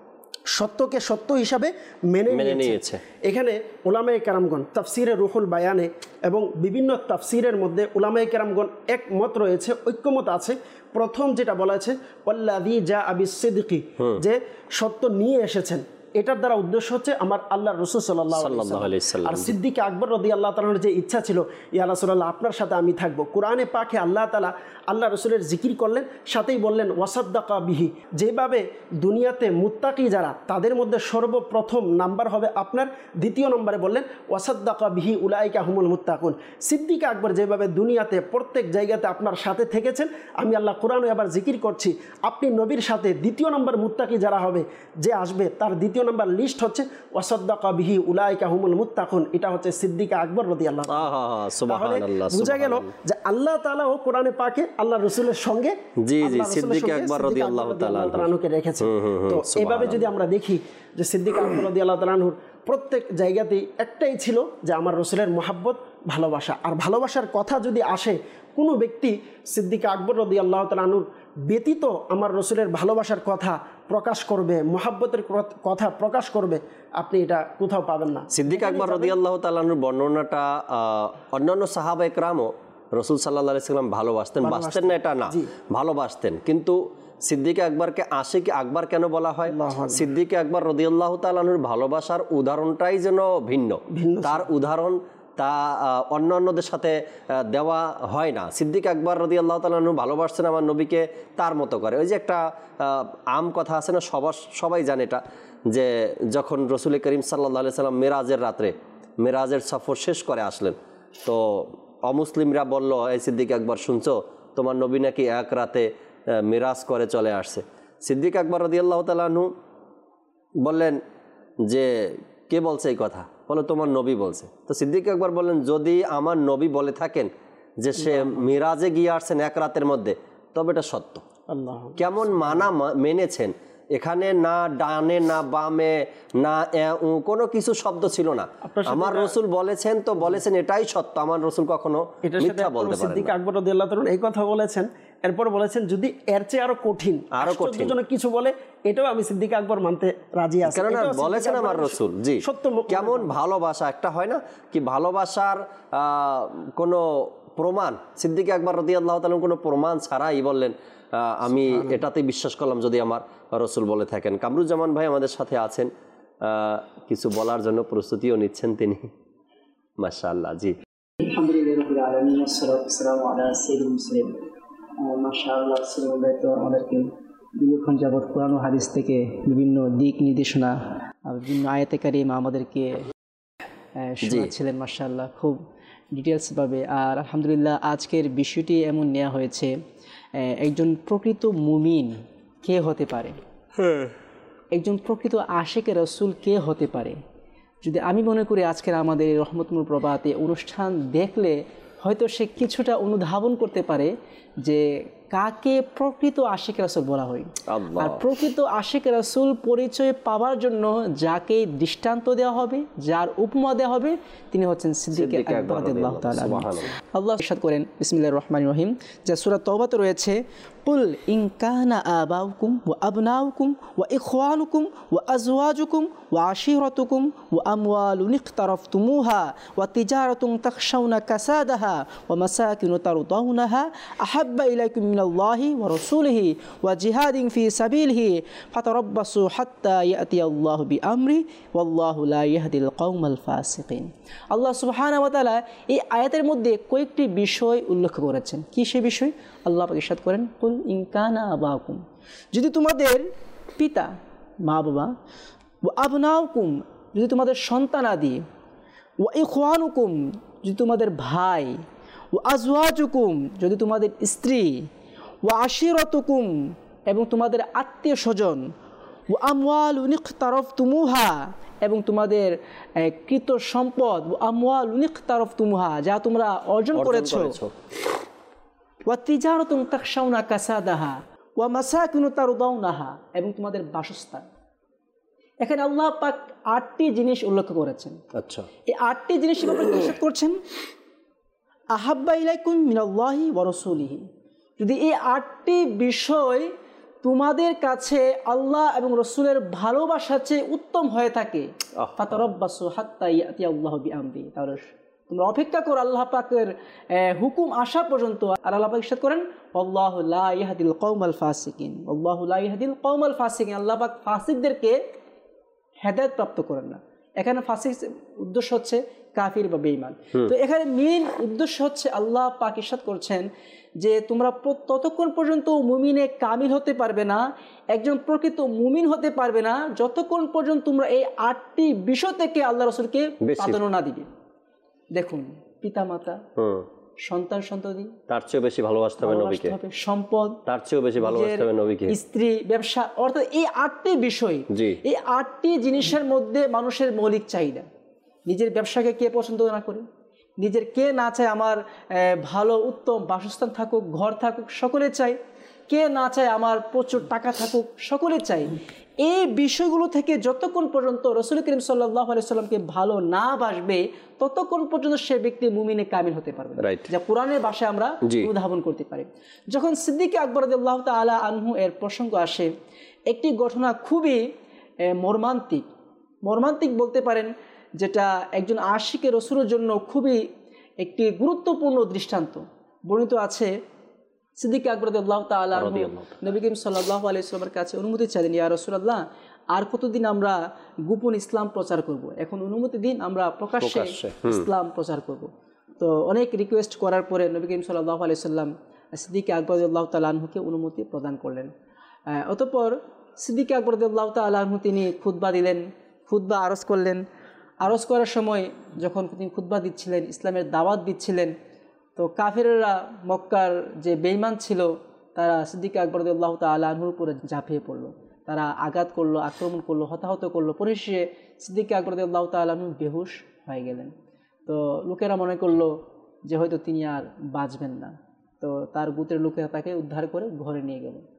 সত্যকে সত্য হিসাবে মেনে নিয়েছে। এখানে উলামায়ে কেরামগণ তাফসিরে রুহুল বায়ানে এবং বিভিন্ন তাফসিরের মধ্যে উলামায়ে কেরামগণ একমত রয়েছে, ঐক্যমত আছে। প্রথম যেটা বলা আছে ওয়াল্লাযী জাআ বিস-সিদকি, যে সত্য নিয়ে এসেছেন, এটার দ্বারা উদ্দেশ্য হচ্ছে আমার আল্লাহ রাসূল সাল্লাল্লাহু আলাইহি ওয়াসাল্লাম। আর সিদ্দিক আকবর রাদিয়াল্লাহু তাআলার যে ইচ্ছা ছিল, ইয়া রাসূলুল্লাহ আপনার সাথে আমি থাকবো। কোরআনে পাকে আল্লাহ তাআলা আল্লাহ রাসূলের জিকির করলেন, সাথেই বললেন ওয়াসাদ্দাকা বিহি, যেভাবে দুনিয়াতে মুত্তাকি যারা তাদের মধ্যে সর্বপ্রথম নাম্বার হবে আপনার, দ্বিতীয় নম্বরে বললেন ওয়াসাদ্দাকা বিহি উলাইকা হুমুল মুত্তাকুন। সিদ্দিক আকবর যেভাবে দুনিয়াতে প্রত্যেক জায়গাতে আপনার সাথে থেকেছেন, আমি আল্লাহ কোরআনে আবার জিকির করছি, আপনি নবীর সাথে দ্বিতীয় নম্বর মুত্তাকি যারা হবে, যে আসবে, তার দ্বিতীয় নাম্বার লিস্ট হচ্ছে ওয়াসাদ্দাকা বিহি উলাইকা হুমুল মুত্তাকুন, এটা হচ্ছে সিদ্দিক আকবর রাদিয়াল্লাহু তাআলা। সুবহানাল্লাহ। বুঝা গেল যে আল্লাহ তাআলা ও কোরআনে পাকে আল্লাহ রাসূলের সঙ্গে জি জি সিদ্দিক আকবর রাদিয়াল্লাহু তাআলা আনহুকে রেখেছেন। তো এইভাবে যদি আমরা দেখি যে সিদ্দিক আকবর রাদিয়াল্লাহু তাআলা আনহুর প্রত্যেক জায়গাতেই একটাই ছিল যে আমার রাসূলের মহাব্বত ভালোবাসা। আর ভালোবাসার কথা যদি আসে, কোনো ব্যক্তি সিদ্দিক আকবর রাদিয়াল্লাহু তাআলা আনহুর ব্যতীত আমার রাসূলের ভালোবাসার কথা প্রকাশ করবে, মহাব্বতের কথা প্রকাশ করবে, আপনি এটা কোথাও পাবেন না। সিদ্দিক আকবর রাদিয়াল্লাহু তাআলা আনহুর বর্ণনাটা অন্যান্য সাহাবা একরামও রাসূল সাল্লাল্লাহু আলাইহি ওয়াসাল্লাম ভালোবাসতেন, বাসতেন না এটা না, ভালোবাসতেন। কিন্তু সিদ্দিক আকবরকে আশিক আকবর কেন বলা হয়? সিদ্দিক আকবর রাদিয়াল্লাহু তাআলা আনহুর ভালোবাসার উদাহরণটাই যেন ভিন্ন, তার উদাহরণ তা অন্য অন্যদের সাথে দেওয়া হয় না। সিদ্দিক আকবর রাদিয়াল্লাহু তাআলা আনহু ভালোবাসছেন আমার নবীকে তার মতো করে। ওই যে একটা আম কথা আছে না, সবার সবাই জানে এটা, যে যখন রসুল করিম সাল্লাল্লাহু আলাইহি সাল্লাম মেরাজের রাত্রে মেরাজের সফর শেষ করে আসলেন, তো অমুসলিমরা বলল, এই সিদ্দিক আকবর শুনছো, তোমার নবী নাকি এক রাতে মেরাজ করে চলে আসছে। সিদ্দিক আকবর রাদিয়াল্লাহু তাআলা আনহু বললেন যে কে বলছে এই কথা? বলে তোমার নবী বলছে। তো সিদ্দিক আকবর বললেন, যদি আমার নবী বলে থাকেন যে সে মিরাজে গিয়ে আসছেন এক রাতের মধ্যে, তবে এটা সত্য। কেমন মানা মেনেছেন এখানে না ডানে না বামে না এ, উ, কোনো কিছু শব্দ ছিল না। আমার রসুল বলেছেন তো বলেছেন, এটাই সত্য। আমার রসুল কখনো মিথ্যা বলতে পারেন সিদ্দিক না। আকবর রাদিয়াল্লাহু তাআলা এই কথা বলেছেন, এরপর বলেছেন যদি এর চেয়ে আরো কঠিন আরো কঠিন আশ্চর্যজনক কিছু বলে, এটাও আমি সিদ্দিক আকবর মানতে রাজি আছি। কেননা এটাও সিদ্দিক বলেছেন আমার আকবরের রসুল। জি, সত্য ম- কেমন ভালোবাসা একটা হয় না কি, ভালোবাসার আহ, কোনো প্রমাণ সিদ্দিক আকবর রাদিয়াল্লাহু তাআলা কোনো প্রমাণ ছাড়াই বললেন আহ, আমি এটাতে বিশ্বাস করলাম যদি আমার রসুল বলে থাকেন। কামরুজ্জামান ভাই আমাদের সাথে আছেন, আহ, কিছু বলার জন্য প্রস্তুতিও নিচ্ছেন তিনি। মাশাআল্লাহ। জি, আলহামদুলিল্লাহ রাব্বিল আলামিন ওয়াসসালাতু ওয়াসসালামু আলা সাইয়্যিদিল মুরসালিন। মাশাআল্লাহ, সুবহানাল্লাহ। তো আমাদেরকে দীর্ঘক্ষণ যাবত কোরআন ও হাদিস থেকে বিভিন্ন দিক নির্দেশনা, বিভিন্ন আয়াতে কারিমা আমাদেরকে শোনাচ্ছিলেন মাশাআল্লাহ, খুব ডিটেলসভাবে। আর আলহামদুলিল্লাহ আজকের বিষয়টি এমন নেওয়া হয়েছে, একজন প্রকৃত মুমিন কে হতে পারে, একজন প্রকৃত আশিকে রাসূল কে হতে পারে। যদি আমি মনে করি আজকের আমাদের রহমতুল প্রভাতে অনুষ্ঠান দেখলে হয়তো সে কিছুটা অনুধাবন করতে পারে যে কাকে প্রকৃত আশিক রাসূল বলা হয়। আর প্রকৃত আশিক রাসূল পরিচয় পাওয়ার জন্য যাকে দৃষ্টান্ত দেওয়া হবে, যার উপমা দেওয়া হবে, তিনি হচ্ছেন সিদ্দিক আকবর রাদিয়াল্লাহু তাআলা। আল্লাহ ইরশাদ করেন বিসমিল্লাহির রহমানির রহিম, যা সূরা তাওবাতে রয়েছে, কুল ইন কানা আবাউকুম ওয়া আবনাউকুম ওয়া ইখওয়ানুকুম ওয়া আজওয়াজুকুম ওয়া আশিরাতুকুম ওয়া আমওয়ালুন ইখতারাফতুমুহা ওয়া তিজারাতুন তাখশাউনা কাসাদাহা ওয়া মাসাকিনু তারদাউনাহা আহাব্বা ইলাইকুম মিনাল্লাহি ওয়া রাসূলিহি ওয়া জিহাদিন ফি সাবিলিহি ফাতারাব্বাসু হাত্তা ইয়াতিয়াল্লাহু বিআমরি ওয়াল্লাহু লা ইয়াহদিল কওমাল ফাসিকিন। আল্লাহ সুবহানাহু ওয়া তাআলা এই আয়াতের মধ্যে কয়েকটি বিষয় উল্লেখ করেছেন। কি সেই বিষয়? আল্লাহ পাক ইরশাদ করেন, কুল ইন কানা আবাকুম, যদি তোমাদের পিতা মা বাবা, ওয়া আবনাউকুম, যদি তোমাদের সন্তানাদি, ওয়া ইখওয়ানুকুম, যদি তোমাদের ভাই, ওয়া আজওয়াজুকুম, যদি তোমাদের স্ত্রী, ওয়া আশিরাতুকুম, এবং তোমাদের আত্মীয় স্বজন, ওয়া আমওয়ালুন ইখতারাফতুমুহা, এবং তোমাদের কৃত সম্পদ, ওয়া আমওয়ালুন ইখতারাফতুমুহা, যা তোমরা অর্জন করেছো, ওয়া তিজারাতুন তাখশাউনা কাসাদাহা ওয়া মাসাকিনু তারদাউনাহা, এবং তোমাদের বাসস্থান। এখানে আল্লাহ পাক আটটি জিনিস উল্লেখ করেছেন। আচ্ছা, এই আটটি জিনিস ব্যাপারে নিষেধ করছেন, আহাব্বা ইলাইকুম মিনাল্লাহি ওয়া রাসূলিহি, যদি এই আটটি বিষয় তোমাদের কাছে আল্লাহ এবং রসুলের ভালোবাসার চেয়ে উত্তম হয়ে থাকে, ফাতারাব্বাসু হাত্তা ইয়াতিয়াল্লাহু বিআমরি, তাহলে তোমরা অপেক্ষা করো আল্লাহ পাকের হুকুম আসা পর্যন্ত। আর আল্লাহ পাক ইরশাদ করেন, আল্লাহু লা ইয়াহদিল কওমাল ফাসিকিন, আল্লাহু লা ইয়াহদিল কওমাল ফাসিকিন, আল্লাহ পাক ফাসিকদেরকে হেদায়েত প্রাপ্ত করেন না। এখানে ফাসিক উদ্দেশ্য হচ্ছে কাফির বা বেঈমান। তো এখানে মেইন উদ্দেশ্য হচ্ছে আল্লাহ পাক ইরশাদ করছেন যে তোমরা ততক্ষণ পর্যন্ত মুমিনে কামিল হতে পারবে না, একজন প্রকৃত মুমিন হতে পারবে না, যতক্ষণ পর্যন্ত তোমরা এই আটটি বিষয় থেকে আল্লাহ রাসূলকে প্রাধান্য না দিবে। দেখুন, পিতামাতা, সন্তান সন্ততি, তার চেয়ে বেশি ভালোবাসতে হবে নবীকে, সম্পদ তার চেয়েও বেশি ভালোবাসতে হবে নবীকে, স্ত্রী, ব্যবসা, অর্থাৎ এই আটটি বিষয়, এই আটটি জিনিসের মধ্যে মানুষের মৌলিক চাহিদা। নিজের ব্যবসাকে কে পছন্দ না করে, নিজের কে না চায় আমার ভালো উত্তম বাসস্থান থাকুক, ঘর থাকুক, সকলে চায়। কে না চায় আমার প্রচুর টাকা থাকুক, সকলে চায়। এই বিষয়গুলো থেকে যতক্ষণ পর্যন্ত রাসূল করিম সাল্লাল্লাহু আলাইহি সাল্লামকে ভালো না বাসবে, ততক্ষণ পর্যন্ত সে ব্যক্তি মুমিনে কামিল হতে পারবে না, যা কোরআনের ভাষায় আমরা অনুধাবন করতে পারি। যখন সিদ্দিক আকবর রাদিয়াল্লাহু তাআলা আনহু এর প্রসঙ্গ আসে, একটি ঘটনা খুবই মর্মান্তিক, মর্মান্তিক বলতে পারেন, যেটা একজন আশিকে রাসূলের জন্য খুবই একটি গুরুত্বপূর্ণ দৃষ্টান্ত। বর্ণিত আছে, সিদ্দিক আকবর রাদিয়াল্লাহু তাআলা আনহু নবী করিম সাল্লাল্লাহু আলাইহি ওয়াসাল্লামের কাছে অনুমতি চাইলেন, ইয়া রাসূলুল্লাহ, আর কতদিন আমরা গোপন ইসলাম প্রচার করব, এখন অনুমতি দিন, আমরা প্রকাশ্যে ইসলাম প্রচার করব। তো অনেক রিকোয়েস্ট করার পরে নবী করিম সাল্লাল্লাহু আলাইহি ওয়াসাল্লাম সিদ্দিক আকবর রাদিয়াল্লাহু তাআলা আনহুকে অনুমতি প্রদান করলেন। অতঃপর সিদ্দিক আকবর রাদিয়াল্লাহু তাআলা আনহু তিনি খুতবা দিলেন, খুতবা আরজ করলেন। আরজ করার সময় যখন তিনি খুতবা দিচ্ছিলেন, ইসলামের দাওয়াত দিচ্ছিলেন, তো কাফেররা, মক্কার যে বেঈমান ছিল, তারা সিদ্দিক আকবর রাদিয়াল্লাহু তাআলা আনহুর উপরে ঝাঁপিয়ে পড়লো, তারা আঘাত করলো, আক্রমণ করলো, হতাহত করলো। পরিশেষে সিদ্দিক আকবর রাদিয়াল্লাহু তাআলা আনহু বেহুশ হয়ে গেলেন। তো লোকেরা মনে করলো যে হয়তো তিনি আর বাঁচবেন না। তো তার গোত্রের লোকেরা তাকে উদ্ধার করে ঘরে নিয়ে গেল।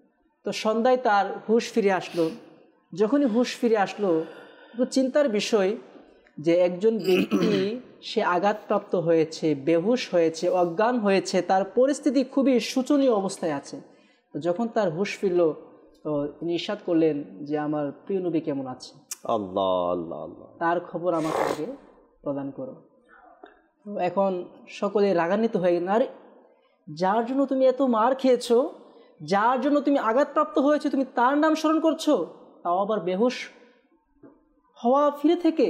তো সন্ধ্যায় তার হুঁশ ফিরে আসলো। যখনই হুঁশ ফিরে আসলো, খুব চিন্তার বিষয় যে একজন ব্যক্তি সে আঘাতপ্রাপ্ত হয়েছে, বেহুশ হয়েছে, অজ্ঞান হয়েছে, তার পরিস্থিতি খুবই শোচনীয় অবস্থায় আছে। তো যখন তার হুঁশ ফিরল, তো তিনি ইরশাদ করলেন যে আমার প্রিয় নবী কেমন আছে, আল্লাহ আল্লাহ আল্লাহ, তার খবর আমাকে আগে প্রদান করো। তো এখন সকলে রাগান্বিত হয়ে গেলেন, আরে যার জন্য তুমি এত মার খেয়েছো, যার জন্য তুমি আঘাতপ্রাপ্ত হয়েছে, তুমি তার নাম স্মরণ করছো, তাও আবার বেহুশ হওয়া ফিরে থেকে।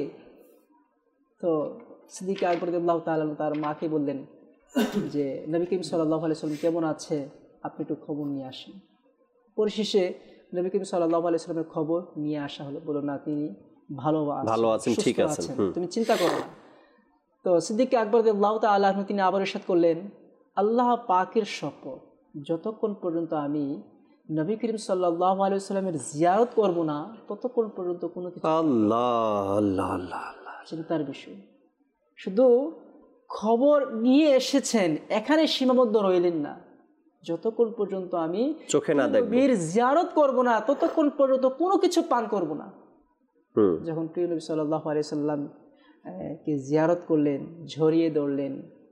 তো সিদ্দিক আকবর রাদিয়াল্লাহু তাআলা তার মাকে বললেন যে নবী করিম সাল্লাল্লাহু আলাইহি সাল্লাম কেমন আছে, আপনি একটু খবর নিয়ে আসেন। পরিশেষে নবী করিম সাল্লাল্লাহু আলাইহি সাল্লামের খবর নিয়ে আসা হলো। বলো না তিনি ভালো ভালো আছেন, ঠিক আছেন, তুমি চিন্তা করো না। তো সিদ্দিক আকবর রাদিয়াল্লাহু তাআলা তিনি আবার ইরশাদ করলেন, আল্লাহ পাকের শপথ, যতক্ষণ পর্যন্ত আমি নবী করিম সাল্লাল্লাহু আলাইহি সাল্লামের জিয়ারত করব না, ততক্ষণ পর্যন্ত কোনো কিছু আল্লাহ আল্লাহ আল্লাহ আল্লাহ। চিন্তার বিষয়। শুধু খবর নিয়ে এসেছেন, এখানে সীমাবদ্ধ রইলেন না, যতক্ষণ পর্যন্ত আমি চোখে না দেখব, নবীর জিয়ারত করব না, ততক্ষণ পর্যন্ত কোনো কিছু পান করব না। যখন প্রিয় নবী সাল্লাল্লাহু আলাইহি সাল্লাম কে জিয়ারত করলেন, ঝরিয়ে ধরলেন,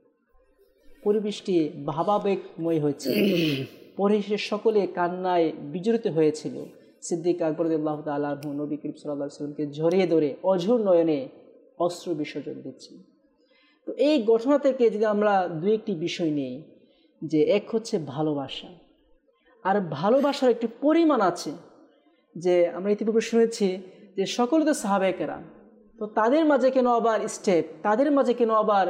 পরিবেশটি ভাবাবেগময় হয়েছে, পরিশেষে সকলে কান্নায় বিজড়িত হয়েছিল। সিদ্দিক আকবর রাদিয়াল্লাহু তাআলা আনহু নবী করিম সাল্লাল্লাহু আলাইহি সাল্লামকে ঝরিয়ে ধরে অঝোর নয়নে অশ্রু বিসর্জন দিচ্ছি। তো এই ঘটনা থেকে যদি আমরা দুই একটি বিষয় নেই, যে এক হচ্ছে ভালোবাসা, আর ভালোবাসার একটি পরিমাণ আছে। যে আমরা ইতিপূর্বে শুনেছি যে সকলে তো সাহাবায়ে কেরাম, তো তাদের মাঝে কেন আবার স্টেপ, তাদের মাঝে কেন আবার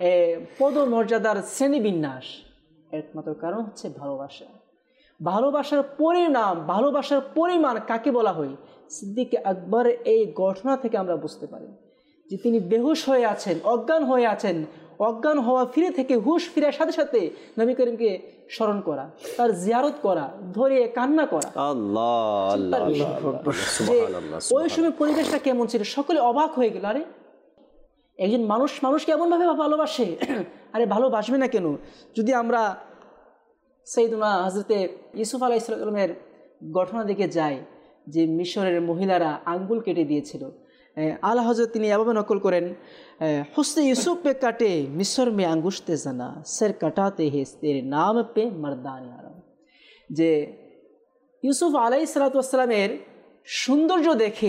পদমর্যাদার শ্রেণীবিন্যাস? একমাত্র কারণ হচ্ছে ভালোবাসা। ভালোবাসার পরিণাম, ভালোবাসার পরিমাণ কাকে বলা হয়, সিদ্দিক আকবর এই ঘটনা থেকে আমরা বুঝতে পারি যে তিনি বেহুশ হয়ে আছেন, অজ্ঞান হয়ে আছেন, অজ্ঞান হওয়া ফিরে থেকে হুশ ফিরার সাথে সাথে নবী করিমকে স্মরণ করা, তার জিয়ারত করা, ধরে কান্না করা। আল্লাহ আল্লাহ সুবহানাল্লাহ। ওই সময় পরিবেশটা কেমন ছিল, সকলে অবাক হয়ে গেল। আরে একজন মানুষ মানুষকে এমনভাবে ভালোবাসে, আরে ভালোবাসবে না কেন? যদি আমরা সাইয়েদুনা হযরতে ইউসুফ আলাইহিস সালামের ঘটনা দিকে যাই, যে মিশরের মহিলারা আঙ্গুল কেটে দিয়েছিল, আলা হযরত তিনি এভাবে নকল করেন, হুসনে ইউসুফ পে কাটে মিশর মে আঙ্গুশতে জানা, সর কাটাতে হে তেরে নাম পে মর্দানি আরাম। যে ইউসুফ আলাইহিস সালামের সৌন্দর্য দেখে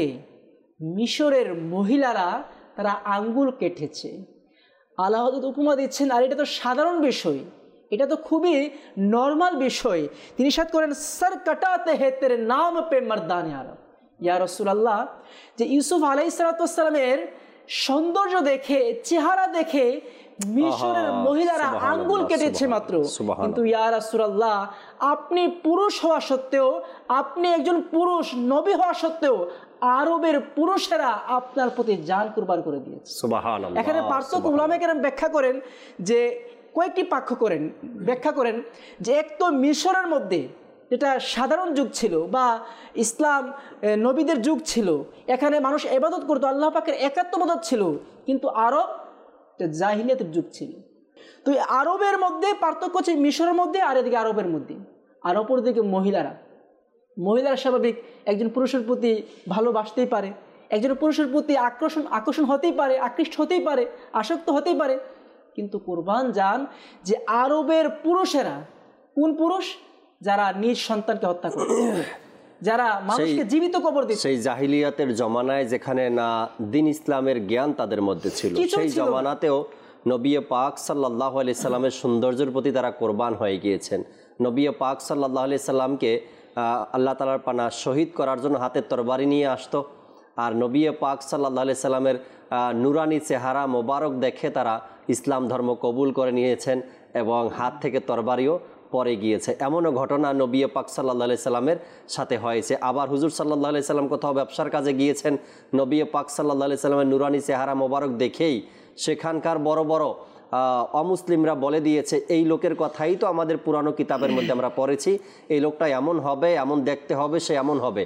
মিশরের মহিলারা তারা আঙ্গুল কেটেছে। আলা হযরত উপমা দিচ্ছেন, আর এটা তো সাধারণ বিষয়, এটা তো খুবই নর্মাল বিষয়। তিনি সাথ করেন, সর কাটাতে হে তেরে নাম পে মর্দানি আরাম। ইয়া রাসূলুল্লাহ, যে ইউসুফ আলাইহিস সালামের সৌন্দর্য দেখে, চেহারা দেখে মিশরের মহিলারা আঙ্গুল কেটেছে মাত্র, কিন্তু ইয়া রাসূলুল্লাহ আপনি পুরুষ হওয়া সত্ত্বেও, আপনি একজন পুরুষ নবী হওয়া সত্ত্বেও আরবের পুরুষেরা আপনার প্রতি জান কুরবান করে দিয়েছে। সুবহানাল্লাহ। এখানে পার্থক্য উলামায়ে কেরাম ব্যাখ্যা করেন, যে কয়েকটি পাক্ষ করেন ব্যাখ্যা করেন যে এক তো মিশরের মধ্যে যেটা সাধারণ যুগ ছিল, বা ইসলাম নবীদের যুগ ছিল, এখানে মানুষ ইবাদত করতো, আল্লাহ পাকের একাত্মবোধ ছিল, কিন্তু আরব জাহিলিয়াতের যুগ ছিল। তো আরবের মধ্যে পার্থক্য হচ্ছে মিশরের মধ্যে আর এদিকে আরবের মধ্যে। আর অপর দিকে মহিলারা, মহিলারা স্বাভাবিক একজন পুরুষের প্রতি ভালোবাসতেই পারে, একজন পুরুষের প্রতি আকর্ষণ আকর্ষণ হতেই পারে, আকৃষ্ট হতেই পারে, আসক্ত হতেই পারে, কিন্তু কুরবান যান যে আরবের পুরুষেরা, কোন পুরুষ? যারা নিজ সন্তানকে হত্যা করে, যারা মানুষকে জীবিত কবর দিত। সেই জাহিলিয়াতের জমানায় যেখানে না দিন ইসলামের জ্ঞান তাদের মধ্যে ছিল, সেই জমানাতেও নবী পাক সাল্লাল্লাহু আলাইহি সাল্লামের সৌন্দর্যের প্রতি তারা কোরবান হয়ে গিয়েছেন। নবী পাক সাল্লাল্লাহু আলাইহি সাল্লামকে আল্লাহ তাআলার পানা শহীদ করার জন্য হাতে তরবারি নিয়ে আসতো, আর নবী পাক সাল্লাল্লাহু আলাইহি সাল্লামের নুরানি চেহারা মোবারক দেখে তারা ইসলাম ধর্ম কবুল করে নিয়েছেন, এবং হাত থেকে তরবারিও পরে গিয়েছে। এমনও ঘটনা নবী পাক সাল্লাল্লাহু আলাইহি সাল্লামের সাথে হয়েছে। আবার হুজুর সাল্লাল্লাহু আলাইহি সাল্লাম কোথাও ব্যবসার কাজে গিয়েছেন, নবী পাক সাল্লাল্লাহু আলাইহি সাল্লামের নুরানি চেহারা মোবারক দেখেই সেখানকার বড় বড় অমুসলিমরা বলে দিয়েছে, এই লোকের কথাই তো আমাদের পুরানো কিতাবের মধ্যে আমরা পড়েছি, এই লোকটা এমন হবে, এমন দেখতে হবে, সে এমন হবে।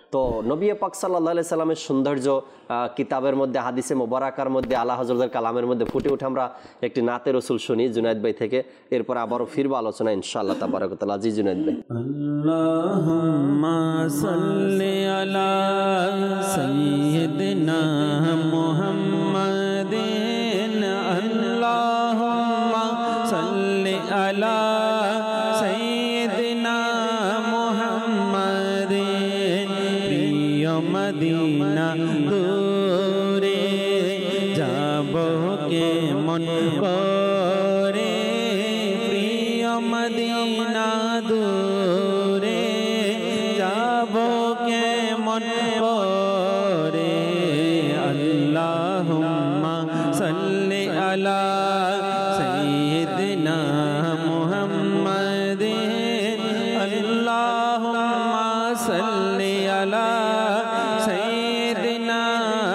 তো নবী পাক সাল্লাল্লাহু আলাইহি সাল্লামের সৌন্দর্য কিতাবের মধ্যে, হাদিসে মোবারকার মধ্যে, আলা হযরতের কালামের মধ্যে ফুটে উঠে আমরা একটি নাতে রসুল শুনি জুনায়েদ ভাই থেকে, এরপর আবারও ফিরবো আলোচনা ইনশাআল্লাহ তাবারাক ওয়া তাআলা। জি জুনায়েদ ভাই। আল্লাহুম্মা সাল্লি আলা সাইয়্যিদিনা মুহাম্মাদিন, আল্লাহুম্মা সাল্লি আলা সাইয়্যিদিনা মুহাম্মাদিন। প্রিয় মদিনা দূরে যাব কেমন করে, প্রিয় মদিনা দূরে যাব কেমন করে। আল্লাহুম্মা সাল্লি আলা সাইয়্যিদিনা মুহাম্মাদিন, আল্লাহুম্মা সাল্লি আলা সাইয়্যিদিনা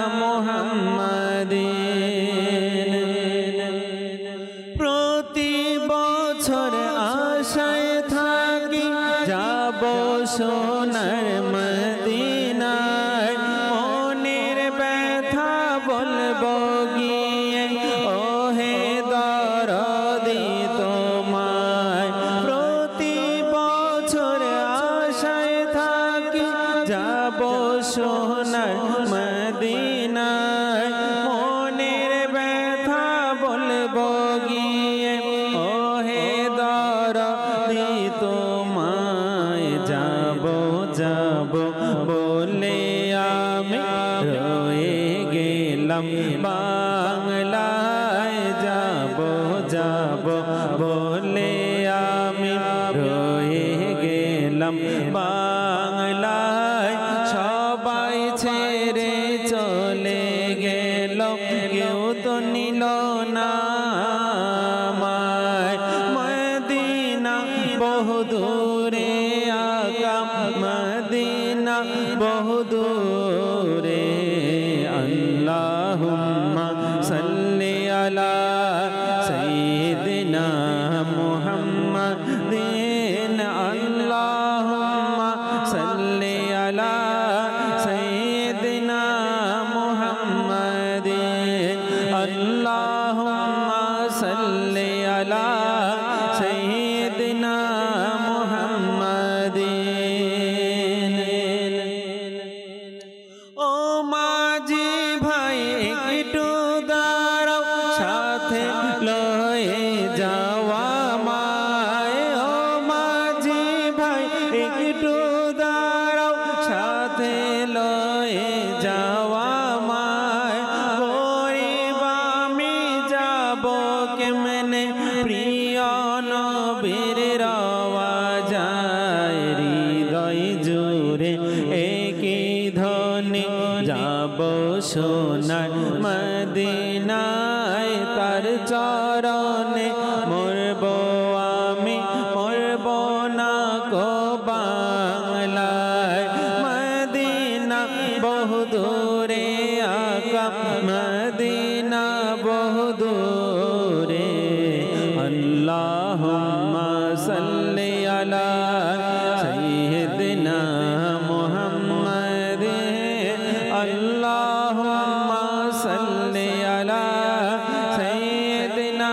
মুহাম্মাদিন। প্রতি বছর আশায় থাকি যাব সোনার মদিনায়, মনের ব্যথা বলবো গিয়ে ওহে দরদি তোমায়। প্রতি বছর আশায় থাকি যাব সোনার মদিনায়, মনের ব্যথা বলবো গিয়ে ওহে দরদি তোমায়। যাব যাব বলে আমি রয়ে গেলাম বাংলায়, যাব যাব বলে আমি রয়ে গেলাম বাংলায়। সবাই ছেড়ে চলে গেল, কেউ তো নিল না আমায়। মদিনা বহু দূরে আকা, মদিনা বহু দূরে। আল্লাহুম্মা সাল্লি আলা সাইয়্যিদিনা মুহাম্মাদিন, আল্লাহুম্মা সাল্লি আলা সাইয়্যিদিনা মুহাম্মাদিন, আল্লাহুম্মা সাল্লি আলা সাইয়্যিদিনা মুহাম্মাদিন। ও মাঝি ভাই একটু দাঁড়াও, সাথে লয়ে যাওয়া মায়। ও মাঝি ভাই একটু দাঁড়াও, সাথে লয়ে যাওয়া মায়। গরিব আমি যাব কেমনে, প্রিয় নবীর রওয়া যায় হৃদয় জুড়ে একই ধ্বনি। যাব সোনার মদিনায়, তার চরণে মরব আমি, মরব না কো বাংলায়। মদিনা বহু দূরে আকা, মদিনা বহু দূরে। আল্লাহুম্মা সাল্লি আলা সাইয়্যিদিনা মুহাম্মাদিন, আল্লাহুম্মা সাল্লি আলা সাইয়্যিদিনা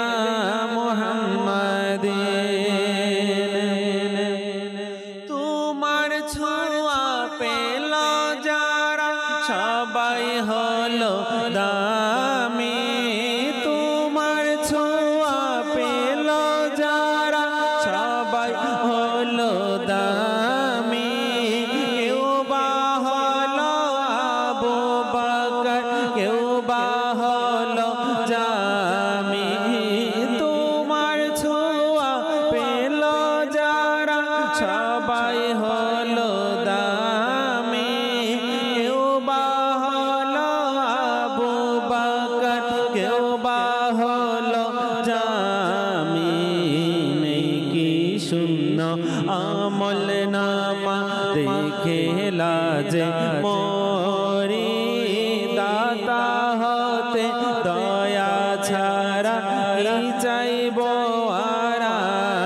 মুহাম্মাদিন। তোমার ছোঁয়া পেল যারা সবাই হলো দামি, তোমার ছোঁয়া পেল যারা সবাই হলো দামি। কেউ বা হলো আবু বকর, কেউ বা হলো জামি। তোমার ছোঁয়া পেল যারা সবাই হলো দামি। কেউ বা হলো আবু বকর, কেউ বা হলো জামি। নেই কি শূন্য আমল নামা দেখে লাজে মরি, দাতা হতে দয়া ছাড়া কি চাইব আর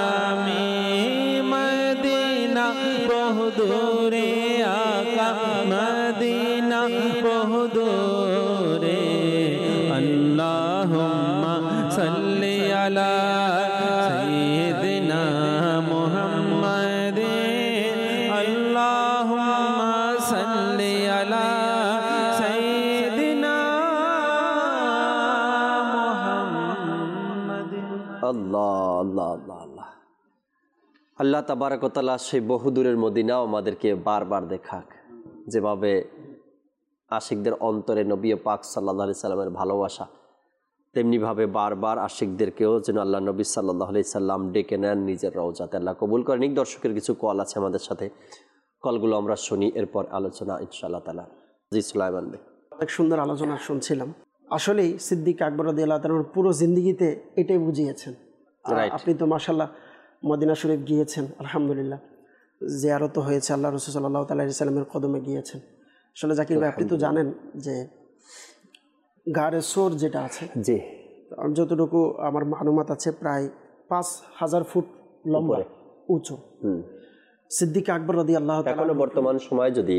আমি। মদিনা বহু দূরে আকা, আল্লাহুম্মা সাল্লি আলা সাইয়্যিদিনা মুহাম্মাদিন। আল্লাহ আল্লাহ আল্লাহ আল্লাহ আল্লাহ তাবারক ওয়া তাআলা সেই বহুদূরের মদিনাও আমাদেরকে বারবার দেখাক, যেভাবে আশিকদের অন্তরে নবী পাক সাল্লাল্লাহু আলাইহি সাল্লামের ভালোবাসা, তেমনিভাবে বারবার আশিকদেরকেও যেন আল্লাহ নবী সাল্লাল্লাহু আলাইহি সাল্লাম ডেকে নেন নিজের রওজাতে। আল্লাহ কবুল করেন। নিক দর্শকের কিছু কল আছে আমাদের সাথে, কলগুলো আমরা শুনি, এরপর আলোচনা ইনশাআল্লাহ তাআলা। জি সুলাইমান ভাই, অনেক সুন্দর আলোচনা শুনছিলাম। আসলেই সিদ্দিক আকবর রাদিয়াল্লাহু তাআলার পুরো জিন্দেগিতে এটাই বুঝিয়েছেন। আপনি তো মাশাআল্লাহ মদিনা শরীফ গিয়েছেন, আলহামদুলিল্লাহ, জিয়ারতও হয়েছে, আল্লাহ রাসূল সাল্লাল্লাহু তাআলা আলাইহি সাল্লামের কদমে গিয়েছেন। আসলে জাকির ভাই, আপনি তো জানেন যে গারে সোর যেটা আছে, জি, যতটুকু আমার মালুমাত আছে, প্রায় পাঁচ হাজার ফুট লম্বা উঁচু। সিদ্দিক আকবর রাদিয়াল্লাহু তাআলা এখনো বর্তমান সময় যদি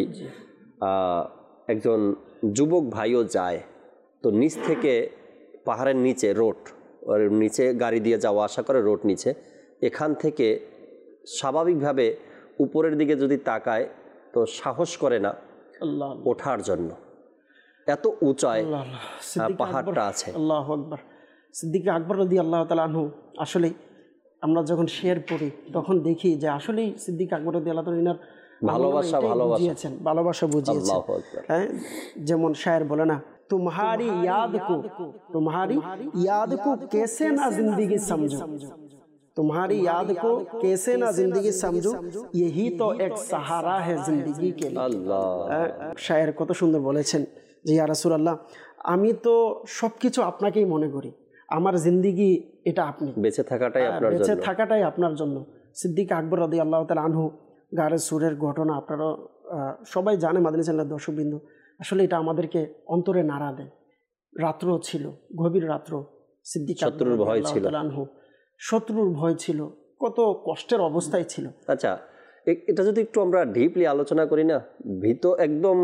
একজন যুবক ভাইও যায়, তো নিচ থেকে পাহাড়ের নিচে রোড, ওর নিচে গাড়ি দিয়ে যাওয়া আসা করে, রোড নিচে, এখান থেকে স্বাভাবিকভাবে উপরের দিকে যদি তাকায় তো সাহস করে না ওঠার জন্য, এত উঁচায় পাহাড়টা আছে। আল্লাহু আকবার। সিদ্দিক আকবর রাদিয়াল্লাহু তাআলা আনহু, আসলে আমরা যখন শেয়ার পড়ি তখন দেখি যে আসলেই সিদ্দিক আকবর রাদিয়াল্লাহু তাআলা ইনার ভালোবাসা ভালোবাসা ভালোবাসা বুঝিয়েছেন। হ্যাঁ, যেমন শায়ের বলে না, तुम्हारी याद को तुम्हारी याद को कैसे ना जिंदगी समझो, तुम्हारी याद को कैसे ना जिंदगी समझो, यही तो एक सहारा है जिंदगी के लिए। আল্লাহ, শায়ের কত সুন্দর বলেছেন যে ইয়া রাসূলুল্লাহ, আমি তো সবকিছু আপনাকেই মনে করি, আমার জিন্দেগি এটা আপনি, বেঁচে থাকাটাই আপনার জন্য, বেঁচে থাকাটাই আপনার জন্য। সিদ্দিক আকবর রাদিয়াল্লাহু তাআলা আনহু গারে সুরের ঘটনা আপনারা সবাই জানে, মাদানী চ্যানেলের দর্শকবৃন্দ। আসলে এটা আমাদেরকে অন্তরে নাড়া দেয়। রাত্র ছিল, গভীর রাত্র, সিদ্দিক শত্রুর ভয় ছিল, আনহু শত্রুর ভয় ছিল, কত কষ্টের অবস্থায় ছিল। আচ্ছা, এটা যদি একটু আমরা ডিপলি আলোচনা করি না, ভীত একদম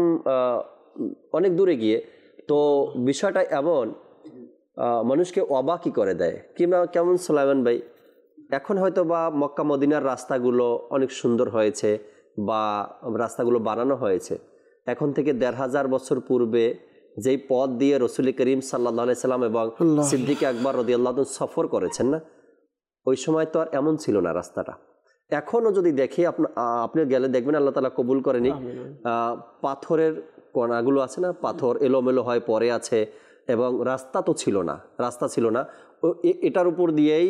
অনেক দূরে গিয়ে, তো বিষয়টা এমন মানুষকে অবাকই করে দেয়। কিংবা কেমন সুলাইমান ভাই, এখন হয়তো বা মক্কা মদিনার রাস্তাগুলো অনেক সুন্দর হয়েছে বা রাস্তাগুলো বানানো হয়েছে, এখন থেকে দেড় হাজার বছর পূর্বে যেই পথ দিয়ে রসুল করিম সাল্লাল্লাহু আলাইহি সাল্লাম এবং সিদ্দিক আকবর রাদিয়াল্লাহু তাআলা সফর করেছেন না, ওই সময় তো আর এমন ছিল না রাস্তাটা। এখনও যদি দেখি, আপনি গেলে দেখবেন, আল্লাহ তাআলা কবুল করেনি, পাথরের কণাগুলো আছে না, পাথর এলোমেলো হয় পরে আছে, এবং রাস্তা তো ছিল না, রাস্তা ছিল না, এটার উপর দিয়েই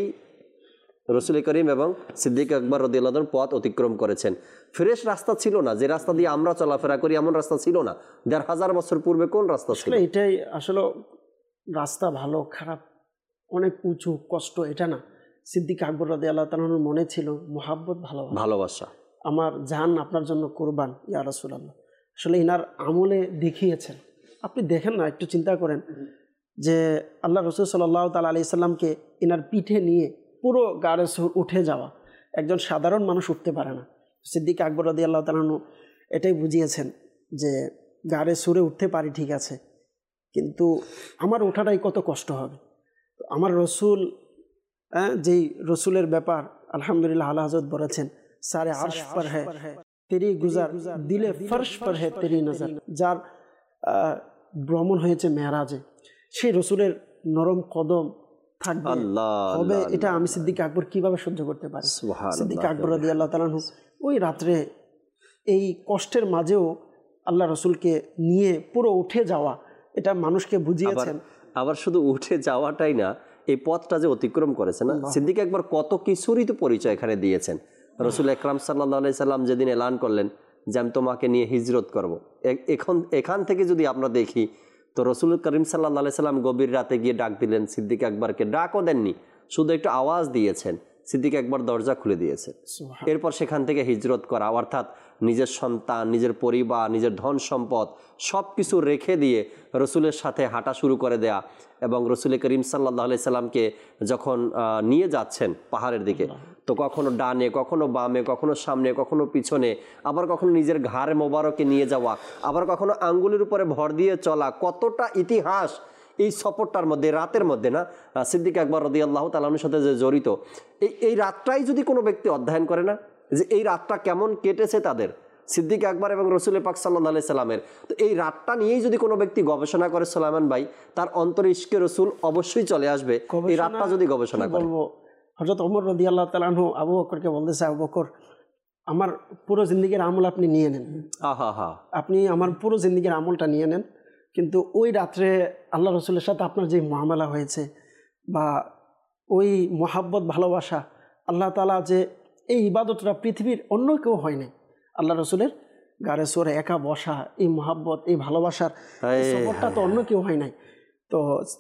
রসুল করিম এবং সিদ্দিক আকবর রাদিয়াল্লাহু তাআলা পথ অতিক্রম করেছেন। ফ্রেশ রাস্তা ছিল না, যে রাস্তা দিয়ে আমরা চলাফেরা করি এমন রাস্তা ছিল না। দেড় হাজার বছর পূর্বে কোন রাস্তা ছিল? এটাই আসলে রাস্তা ভালো খারাপ, অনেক উঁচু কষ্ট, এটা না। সিদ্দিক আকবর রাদিয়াল্লাহু তাআলার মনে ছিল মোহাব্বত, ভালোবাসা ভালোবাসা আমার জান আপনার জন্য কুরবান ইয়া রাসূলুল্লাহ। আসলে ইনার আমলে দেখিয়েছেন। আপনি দেখেন না, একটু চিন্তা করেন যে আল্লাহ রাসূল সাল্লাল্লাহু তাআলা আলাইহি সাল্লামকে ইনার পিঠে নিয়ে পুরো গারে সুর উঠে যাওয়া, একজন সাধারণ মানুষ উঠতে পারে না। সিদ্দিক আকবর রাদিয়াল্লাহু তাআলা এটাই বুঝিয়েছেন যে গারে সুরে উঠতে পারি ঠিক আছে, কিন্তু আমার ওঠাটাই কত কষ্ট হবে। আমার রসুল, হ্যাঁ, যেই রসুলের ব্যাপার আলহামদুলিল্লাহ আলা হযরত বলেছেন, সারে আরশ পর হ্যায় তেরি গুজার, দিলে ফরশ পর হ্যায় তেরি নজর। যার ভ্রমণ হয়েছে মেরাজে, সেই রসুলের নরম কদম থাকবে হবে, এটা আমি সিদ্দিক আকবর কিভাবে সহ্য করতে পারি? সিদ্দিক আকবর রাদিয়াল্লাহু তাআলা ওই রাত্রে এই কষ্টের মাঝেও আল্লাহ রসুলকে নিয়ে পুরো উঠে যাওয়া, এটা মানুষকে বুঝিয়েছেন। আবার শুধু উঠে যাওয়াটাই না, এই পথটা যে অতিক্রম করেছে না, সিদ্দিক আকবর কত কিছুরই তো পরিচয় এখানে দিয়েছেন। রসুল আকরাম সাল্লাল্লাহু আলাইহি সাল্লাম যেদিন এলান করলেন যে আমি তোমাকে নিয়ে হিজরত করব, এখন এখান থেকে যদি আমরা দেখি তো রসুল করিম সাল্লাল্লাহু আলাইহি সাল্লাম গভীর রাতে গিয়ে ডাক দিলেন সিদ্দিক আকবরকে। ডাকও দেননি, শুধু একটু আওয়াজ দিয়েছেন, সিদ্দিক আকবর দরজা খুলে দিয়েছেন। এরপর সেখান থেকে হিজরত করা, অর্থাৎ নিজের সন্তান, নিজের পরিবার, নিজের ধন সম্পদ সব কিছু রেখে দিয়ে রসুলের সাথে হাঁটা শুরু করে দেয়া, এবং রসুল করিম সাল্লাল্লাহু আলাইহি সাল্লামকে যখন নিয়ে যাচ্ছেন পাহাড়ের দিকে, তো কখনো ডানে, কখনো বামে, কখনো সামনে, কখনো পিছনে, আবার কখনো নিজের ঘাড় মোবারকে নিয়ে যাওয়া, আবার কখনো আঙ্গুলের উপরে ভর দিয়ে চলা, কতটা ইতিহাস এই সফরটার মধ্যে, রাতের মধ্যে না, সিদ্দিক আকবর রাদিয়াল্লাহু তাআলার সাথে যে জড়িত, এই এই রাতটাই যদি কোনো ব্যক্তি অধ্যয়ন করে না, যে এই রাতটা কেমন কেটেছে তাদের, সিদ্দিক আকবর এবং রসুল পাক সাল্লাল্লাহু আলাইহি সাল্লামের। তো এই রাতটা নিয়েই যদি কোনো ব্যক্তি গবেষণা করে সুলাইমান ভাই, তার অন্তরে ইশকে রসুল অবশ্যই চলে আসবে এই রাতটা যদি গবেষণা করে। বলবো হযরত ওমর রাদিয়াল্লাহু তাআলা আনহু আবু বকরকে বলতেছে, আবু বকর আমার পুরো জিন্দেগির আমল আপনি নিয়ে নেন, আহা হা আপনি আমার পুরো জিন্দেগির আমলটা নিয়ে নেন, কিন্তু ওই রাত্রে আল্লাহ রসুলের সাথে আপনার যে মুআমালা হয়েছে বা ওই মহাব্বত ভালোবাসা, আল্লাহ তাআলা যে এই ইবাদতটা পৃথিবীর অন্য কেউ হয় নাই, আল্লাহ রসুলের গারে সোরে একা বসা, এই মহাব্বত এই ভালোবাসার সফরটা তো অন্য কেউ হয় নাই। তো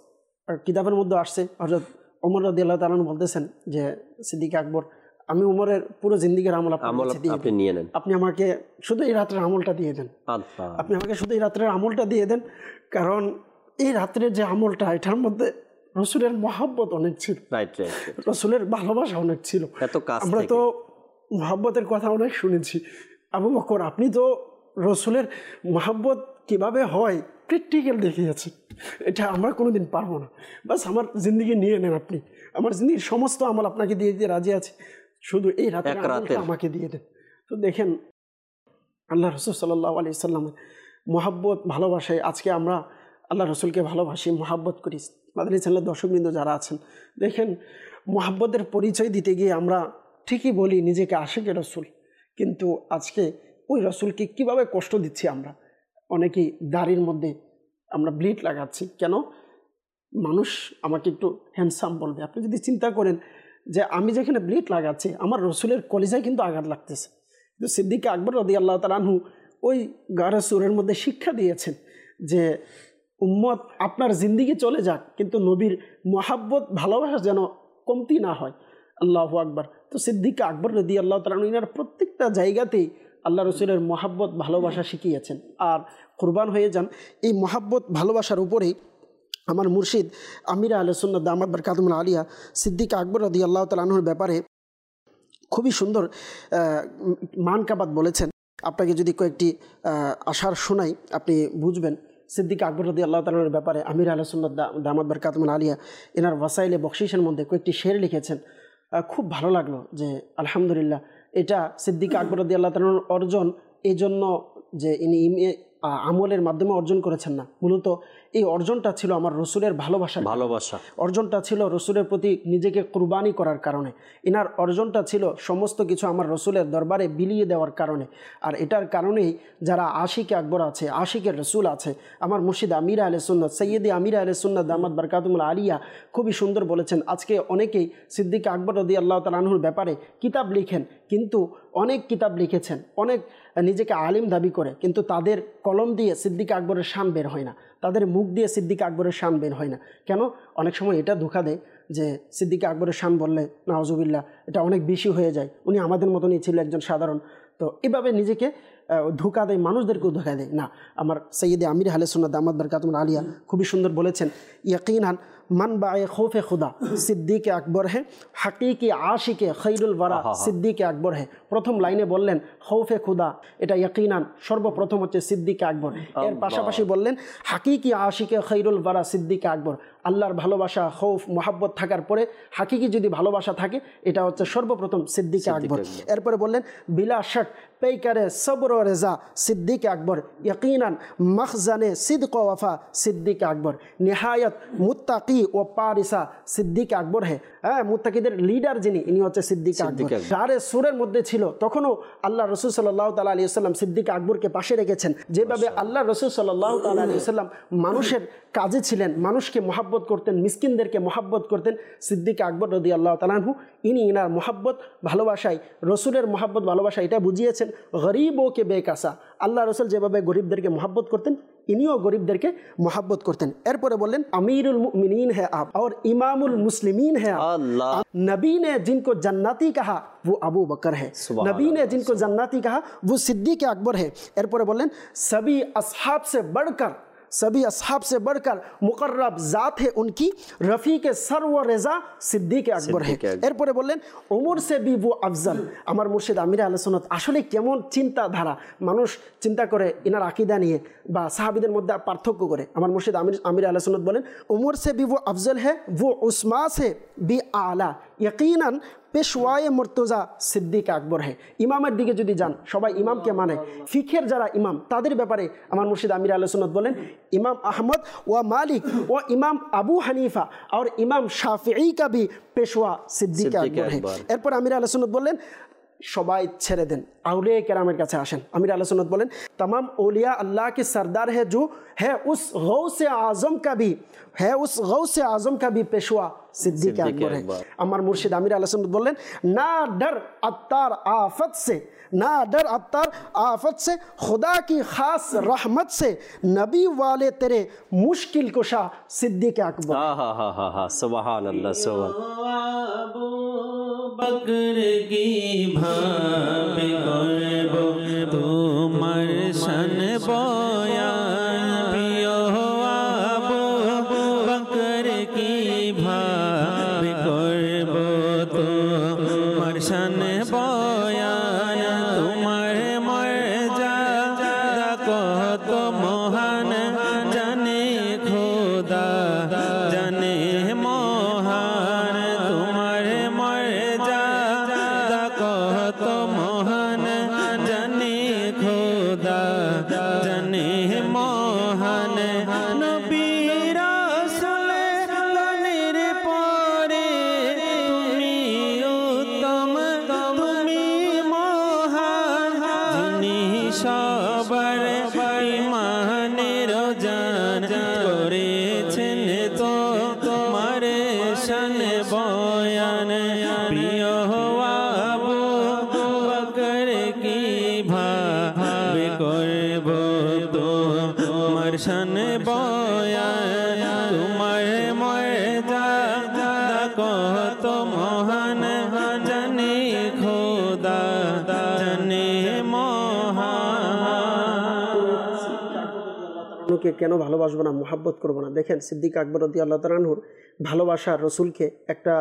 কিতাবের মধ্যে আসছে হযরত ওমর রাদিয়াল্লাহু তাআলা আনহু বলতেছেন যে সিদ্দিক আকবর, আমি উমরের পুরো জিন্দেগির আমল আপনি নিয়ে নেন, আপনি আমাকে শুধু এই রাত্রের আমলটা দিয়ে দেন, আপনি আমাকে শুধু এই রাত্রের আমলটা দিয়ে দেন, কারণ এই রাত্রের যে আমলটা এটার মধ্যে রসুলের মহাব্বত অনেক ছিল, রসুলের ভালোবাসা অনেক ছিল। আমরা তো মহাব্বতের কথা অনেক শুনেছি, আবু বকর আপনি তো রসুলের মহাব্বত কিভাবে হয় প্র্যাকটিক্যাল দেখিয়েছেন, এটা আমরা কোনোদিন পারবো না, বাস আমার জিন্দেগি নিয়ে নেন, আপনি আমার জিন্দেগির সমস্ত আমল আপনাকে দিয়ে দিতে রাজি আছে, শুধু এই রাতের আমলটা আমাকে দিয়ে দেন। তো দেখেন আল্লাহ রসুল সাল্লাল্লাহু আলাইহি সাল্লামের মহাব্বত ভালোবাসায় আজকে আমরা আল্লাহ রসুলকে ভালোবাসি, মহাব্বত করি। মাদানী চ্যানেলের দর্শকবৃন্দ যারা আছেন, দেখেন মহাব্বতের পরিচয় দিতে গিয়ে আমরা ঠিকই বলি নিজেকে আশিকে রসুল, কিন্তু আজকে ওই রসুলকে কিভাবে কষ্ট দিচ্ছি আমরা। অনেকেই দাড়ির মধ্যে আমরা ব্লিড লাগাচ্ছি, কেন? মানুষ আমাকে একটু হ্যান্ডসাম বলবে। আপনি যদি চিন্তা করেন যে আমি যেখানে ব্লিড লাগাচ্ছি আমার রসুলের কলিজায় কিন্তু আঘাত লাগতেছে, কিন্তু সিদ্দিক আকবর রাদিয়াল্লাহু তাআলা আনহু ওই গারে সুরের মধ্যে শিক্ষা দিয়েছেন যে উম্মত আপনার জিন্দিগি চলে যাক, কিন্তু নবীর মহাব্বত ভালোবাসা যেন কমতি না হয়। আল্লাহু আকবার। তো সিদ্দিক আকবর রাদিয়াল্লাহু তাআলা আনহু এনার প্রত্যেকটা জায়গাতেই আল্লাহ রসুলের মহাব্বত ভালোবাসা শিখিয়েছেন। আর কুরবান হয়ে যান এই মহাব্বত ভালোবাসার উপরেই আমার মুর্শিদ আমির আহলে সুন্নাত দামাত বরকাতুহুল আলিয়া সিদ্দিক আকবর রাদিয়াল্লাহু তাআলা আনহুর ব্যাপারে খুবই সুন্দর মানকাবাত বলেছেন। আপনাকে যদি কয়েকটি আশার শোনাই আপনি বুঝবেন। সিদ্দিক আকবর রাদিয়াল্লাহু তাআলার ব্যাপারে আমির আহলে সুন্নাত দামাত বরকাতুহুল আলিয়া এনার ওয়াসাইলে বখশিশের মধ্যে কয়েকটি শের লিখেছেন, খুব ভালো লাগলো যে আলহামদুলিল্লাহ এটা সিদ্দিক আকবর রাদিয়াল্লাহু তাআলার অর্জন, এই জন্য যে ইনি আমলের মাধ্যমে অর্জন করেছেন না, মূলত এই অর্জনটা ছিল আমার রসুলের ভালোবাসা ভালোবাসা অর্জনটা ছিল রসুলের প্রতি নিজেকে কুরবানি করার কারণে, এনার অর্জনটা ছিল সমস্ত কিছু আমার রসুলের দরবারে বিলিয়ে দেওয়ার কারণে। আর এটার কারণেই যারা আশিকে আকবর আছে, আশিকে রসুল আছে, আমার মুর্শিদ আমির আহলে সুন্নাত সৈয়দি আমির আহলে সুন্নাত দামাত বরকাতুহুল আলিয়া খুবই সুন্দর বলেছেন। আজকে অনেকেই সিদ্দিক আকবর রাদিয়াল্লাহু তাআলা আনহুর ব্যাপারে কিতাব লিখেন, কিন্তু অনেক কিতাব লিখেছেন, অনেক নিজেকে আলিম দাবি করে, কিন্তু তাদের কলম দিয়ে সিদ্দিক আকবরের শান বের হয় না, তাদের মুখ দিয়ে সিদ্দিক আকবরের শান বের হয় না। কেন? অনেক সময় এটা ধোঁকা দেয় যে সিদ্দিক আকবরের শান বললে নাউজুবিল্লাহ এটা অনেক বেশি হয়ে যায়, উনি আমাদের মতনই ছিল একজন সাধারণ। তো এভাবে নিজেকে ধোঁকা দেয়, মানুষদেরকেও ধোঁকা দেয় না। আমার সৈয়দে আমির আহলে সুন্নাত দামাত বরকাতুহুল আলিয়া খুবই সুন্দর বলেছেন, ইয়াকিনান মান বায়ে খৌফে খুদা সিদ্দিক আকবর হে, হাকিকি আশিকে খৈরুল ওয়ারা সিদ্দিক আকবর হে। প্রথম লাইনে বললেন খৌফে খুদা, এটা ইয়াকিনান সর্বপ্রথম হচ্ছে সিদ্দিক আকবর। এর পাশাপাশি বললেন হাকিকি আশিকে খৈরুল ওয়ারা সিদ্দিক আকবর। আল্লাহর ভালোবাসা খৌফ মোহাব্বত থাকার পরে হাকিকি যদি ভালোবাসা থাকে এটা হচ্ছে সর্বপ্রথম সিদ্দিক আকবর। এরপরে বললেন বিলা শক পেইকারে সবর ও রেজা সিদ্দিক আকবর, ইয়াকিনান মখজানে সিদক ও ওয়ফা সিদ্দিক আকবর, নিহায়ত মুত্তাকি ও পারিসা সিদ্দিক আকবর হে। হ্যাঁ, মুত্তাকিদের লিডার যিনি ইনি হচ্ছে সিদ্দিক আকবর। যারে সুরের মধ্যে ছিল তখনও আল্লাহ রসুল সাল্লাল্লাহু তাআলা আলাইহি ওয়াসাল্লাম সিদ্দিক আকবরকে পাশে রেখেছেন। যেভাবে আল্লাহ রসুল সাল্লাল্লাহু তাআলা আলাইহি ওয়াসাল্লাম মানুষের কাজে ছিলেন, মানুষকে মহাব্বত করতেন, মিসকিনদেরকে মহাব্বত করতেন, সিদ্দিক আকবর রাদিয়াল্লাহু তাআলা আনহু ইনি ইনার মহাব্বত ভালোবাসায় রসুলের মহাব্বত ভালোবাসা এটা বুঝিয়েছেন। গরিবও কে বেকাসা, আল্লাহ রসুল যেভাবে গরিবদেরকে মহাব্বত করতেন ইনিও গরিবদেরকে মহাব্বত করতেন। এরপরে বললেন আমিরুল মুমিনিন है आप और इमामुल मुस्लिमीन है आप। नबी ने जिनको जन्नती कहा वो अबू बकर है, नबी ने जिनको जन्नती कहा वो सिद्दीक अकबर है। एरपरे बोलें सभी असहाब से बढ़कर, सभी असहाब से बढ़कर मुकर्रब जात है उनकी, रफ़ी के सर व रेज़ा सिद्दीक আকবর है। এরপরে বললেন ওমর সে বি वो अफजल। আমার মুর্শিদ আমির আহলে সুন্নাত আসলে কেমন চিন্তাধারা, মানুষ চিন্তা করে ইনার আকীদা নিয়ে বা সাহাবীদের মধ্যে পার্থক্য করে। আমার মুর্শিদ আমির আমির আহলে সুন্নাত বলেন ওমর সে বি वो अफजल है वो उस्मा से भी आला ইয়াকিনান পেশওয়ায়ে মুর্তজা সিদ্দিক আকবর হ্যাঁ। ইমামের দিকে যদি যান, সবাই ইমামকে মানে, ফিখের যারা ইমাম তাদের ব্যাপারে আমার মুর্শিদ আমির আহলে সুন্নাত বলেন ইমাম আহমদ ও মালিক ও ইমাম আবু হানিফা আর ইমাম শাফিঈ কা ভি পেশওয়া সিদ্দিক আকবর হ্যাঁ। এরপর আমির আহলে সুন্নাত বললেন সবাই ছেড়ে দেন, আউলিয়া কেরামের কাছে আসেন। আমির আহলে সুন্নাত বলেন तमाम औलिया अल्लाह के सरदार है जो है उस गौसे आजम का भी है उस गौसे आजम का भी पेशवा सिद्दीक अकबर है। আমার মুর্শিদ আমির আহলে সুন্নাত বললেন ना डर अत्तार आफत से ना डर अत्तार आफत से खुदा की खास रहमत से नबी वाले तेरे मुश्किल कुशा सिद्दीक अकबर। हाँ हाँ हाँ हाँ हाँ सुभान अल्लाह सुभान। बकर की भाभी करबो तुम्हार शन बयान प्रियो आबो बकर की भाभी करबो तुम्हार शन बयान तुम्हार मर्यादा कत महान जाने खुदा जाने महान तुम्हार मर्यादा कत महान जाने खुदा जाने महान नबी রাসূল লানের পরে তুমি উত্তম তুমি মহান যিনি সবার ইমানের জান করেছেন তো তোমার শান বয়ান প্রিয় আবু বকর কি ভাবে করব তোমার শান বয়ান তোমার মর্যাদা কত মহান জানে খোদা জানে মহান। কে কেন ভালোবাসবো না, মোহাব্বত করবো না? দেখেন সিদ্দিক আকবর রাদিয়াল্লাহু তাআলা আনহুর ভালোবাসার রসুলকে একটা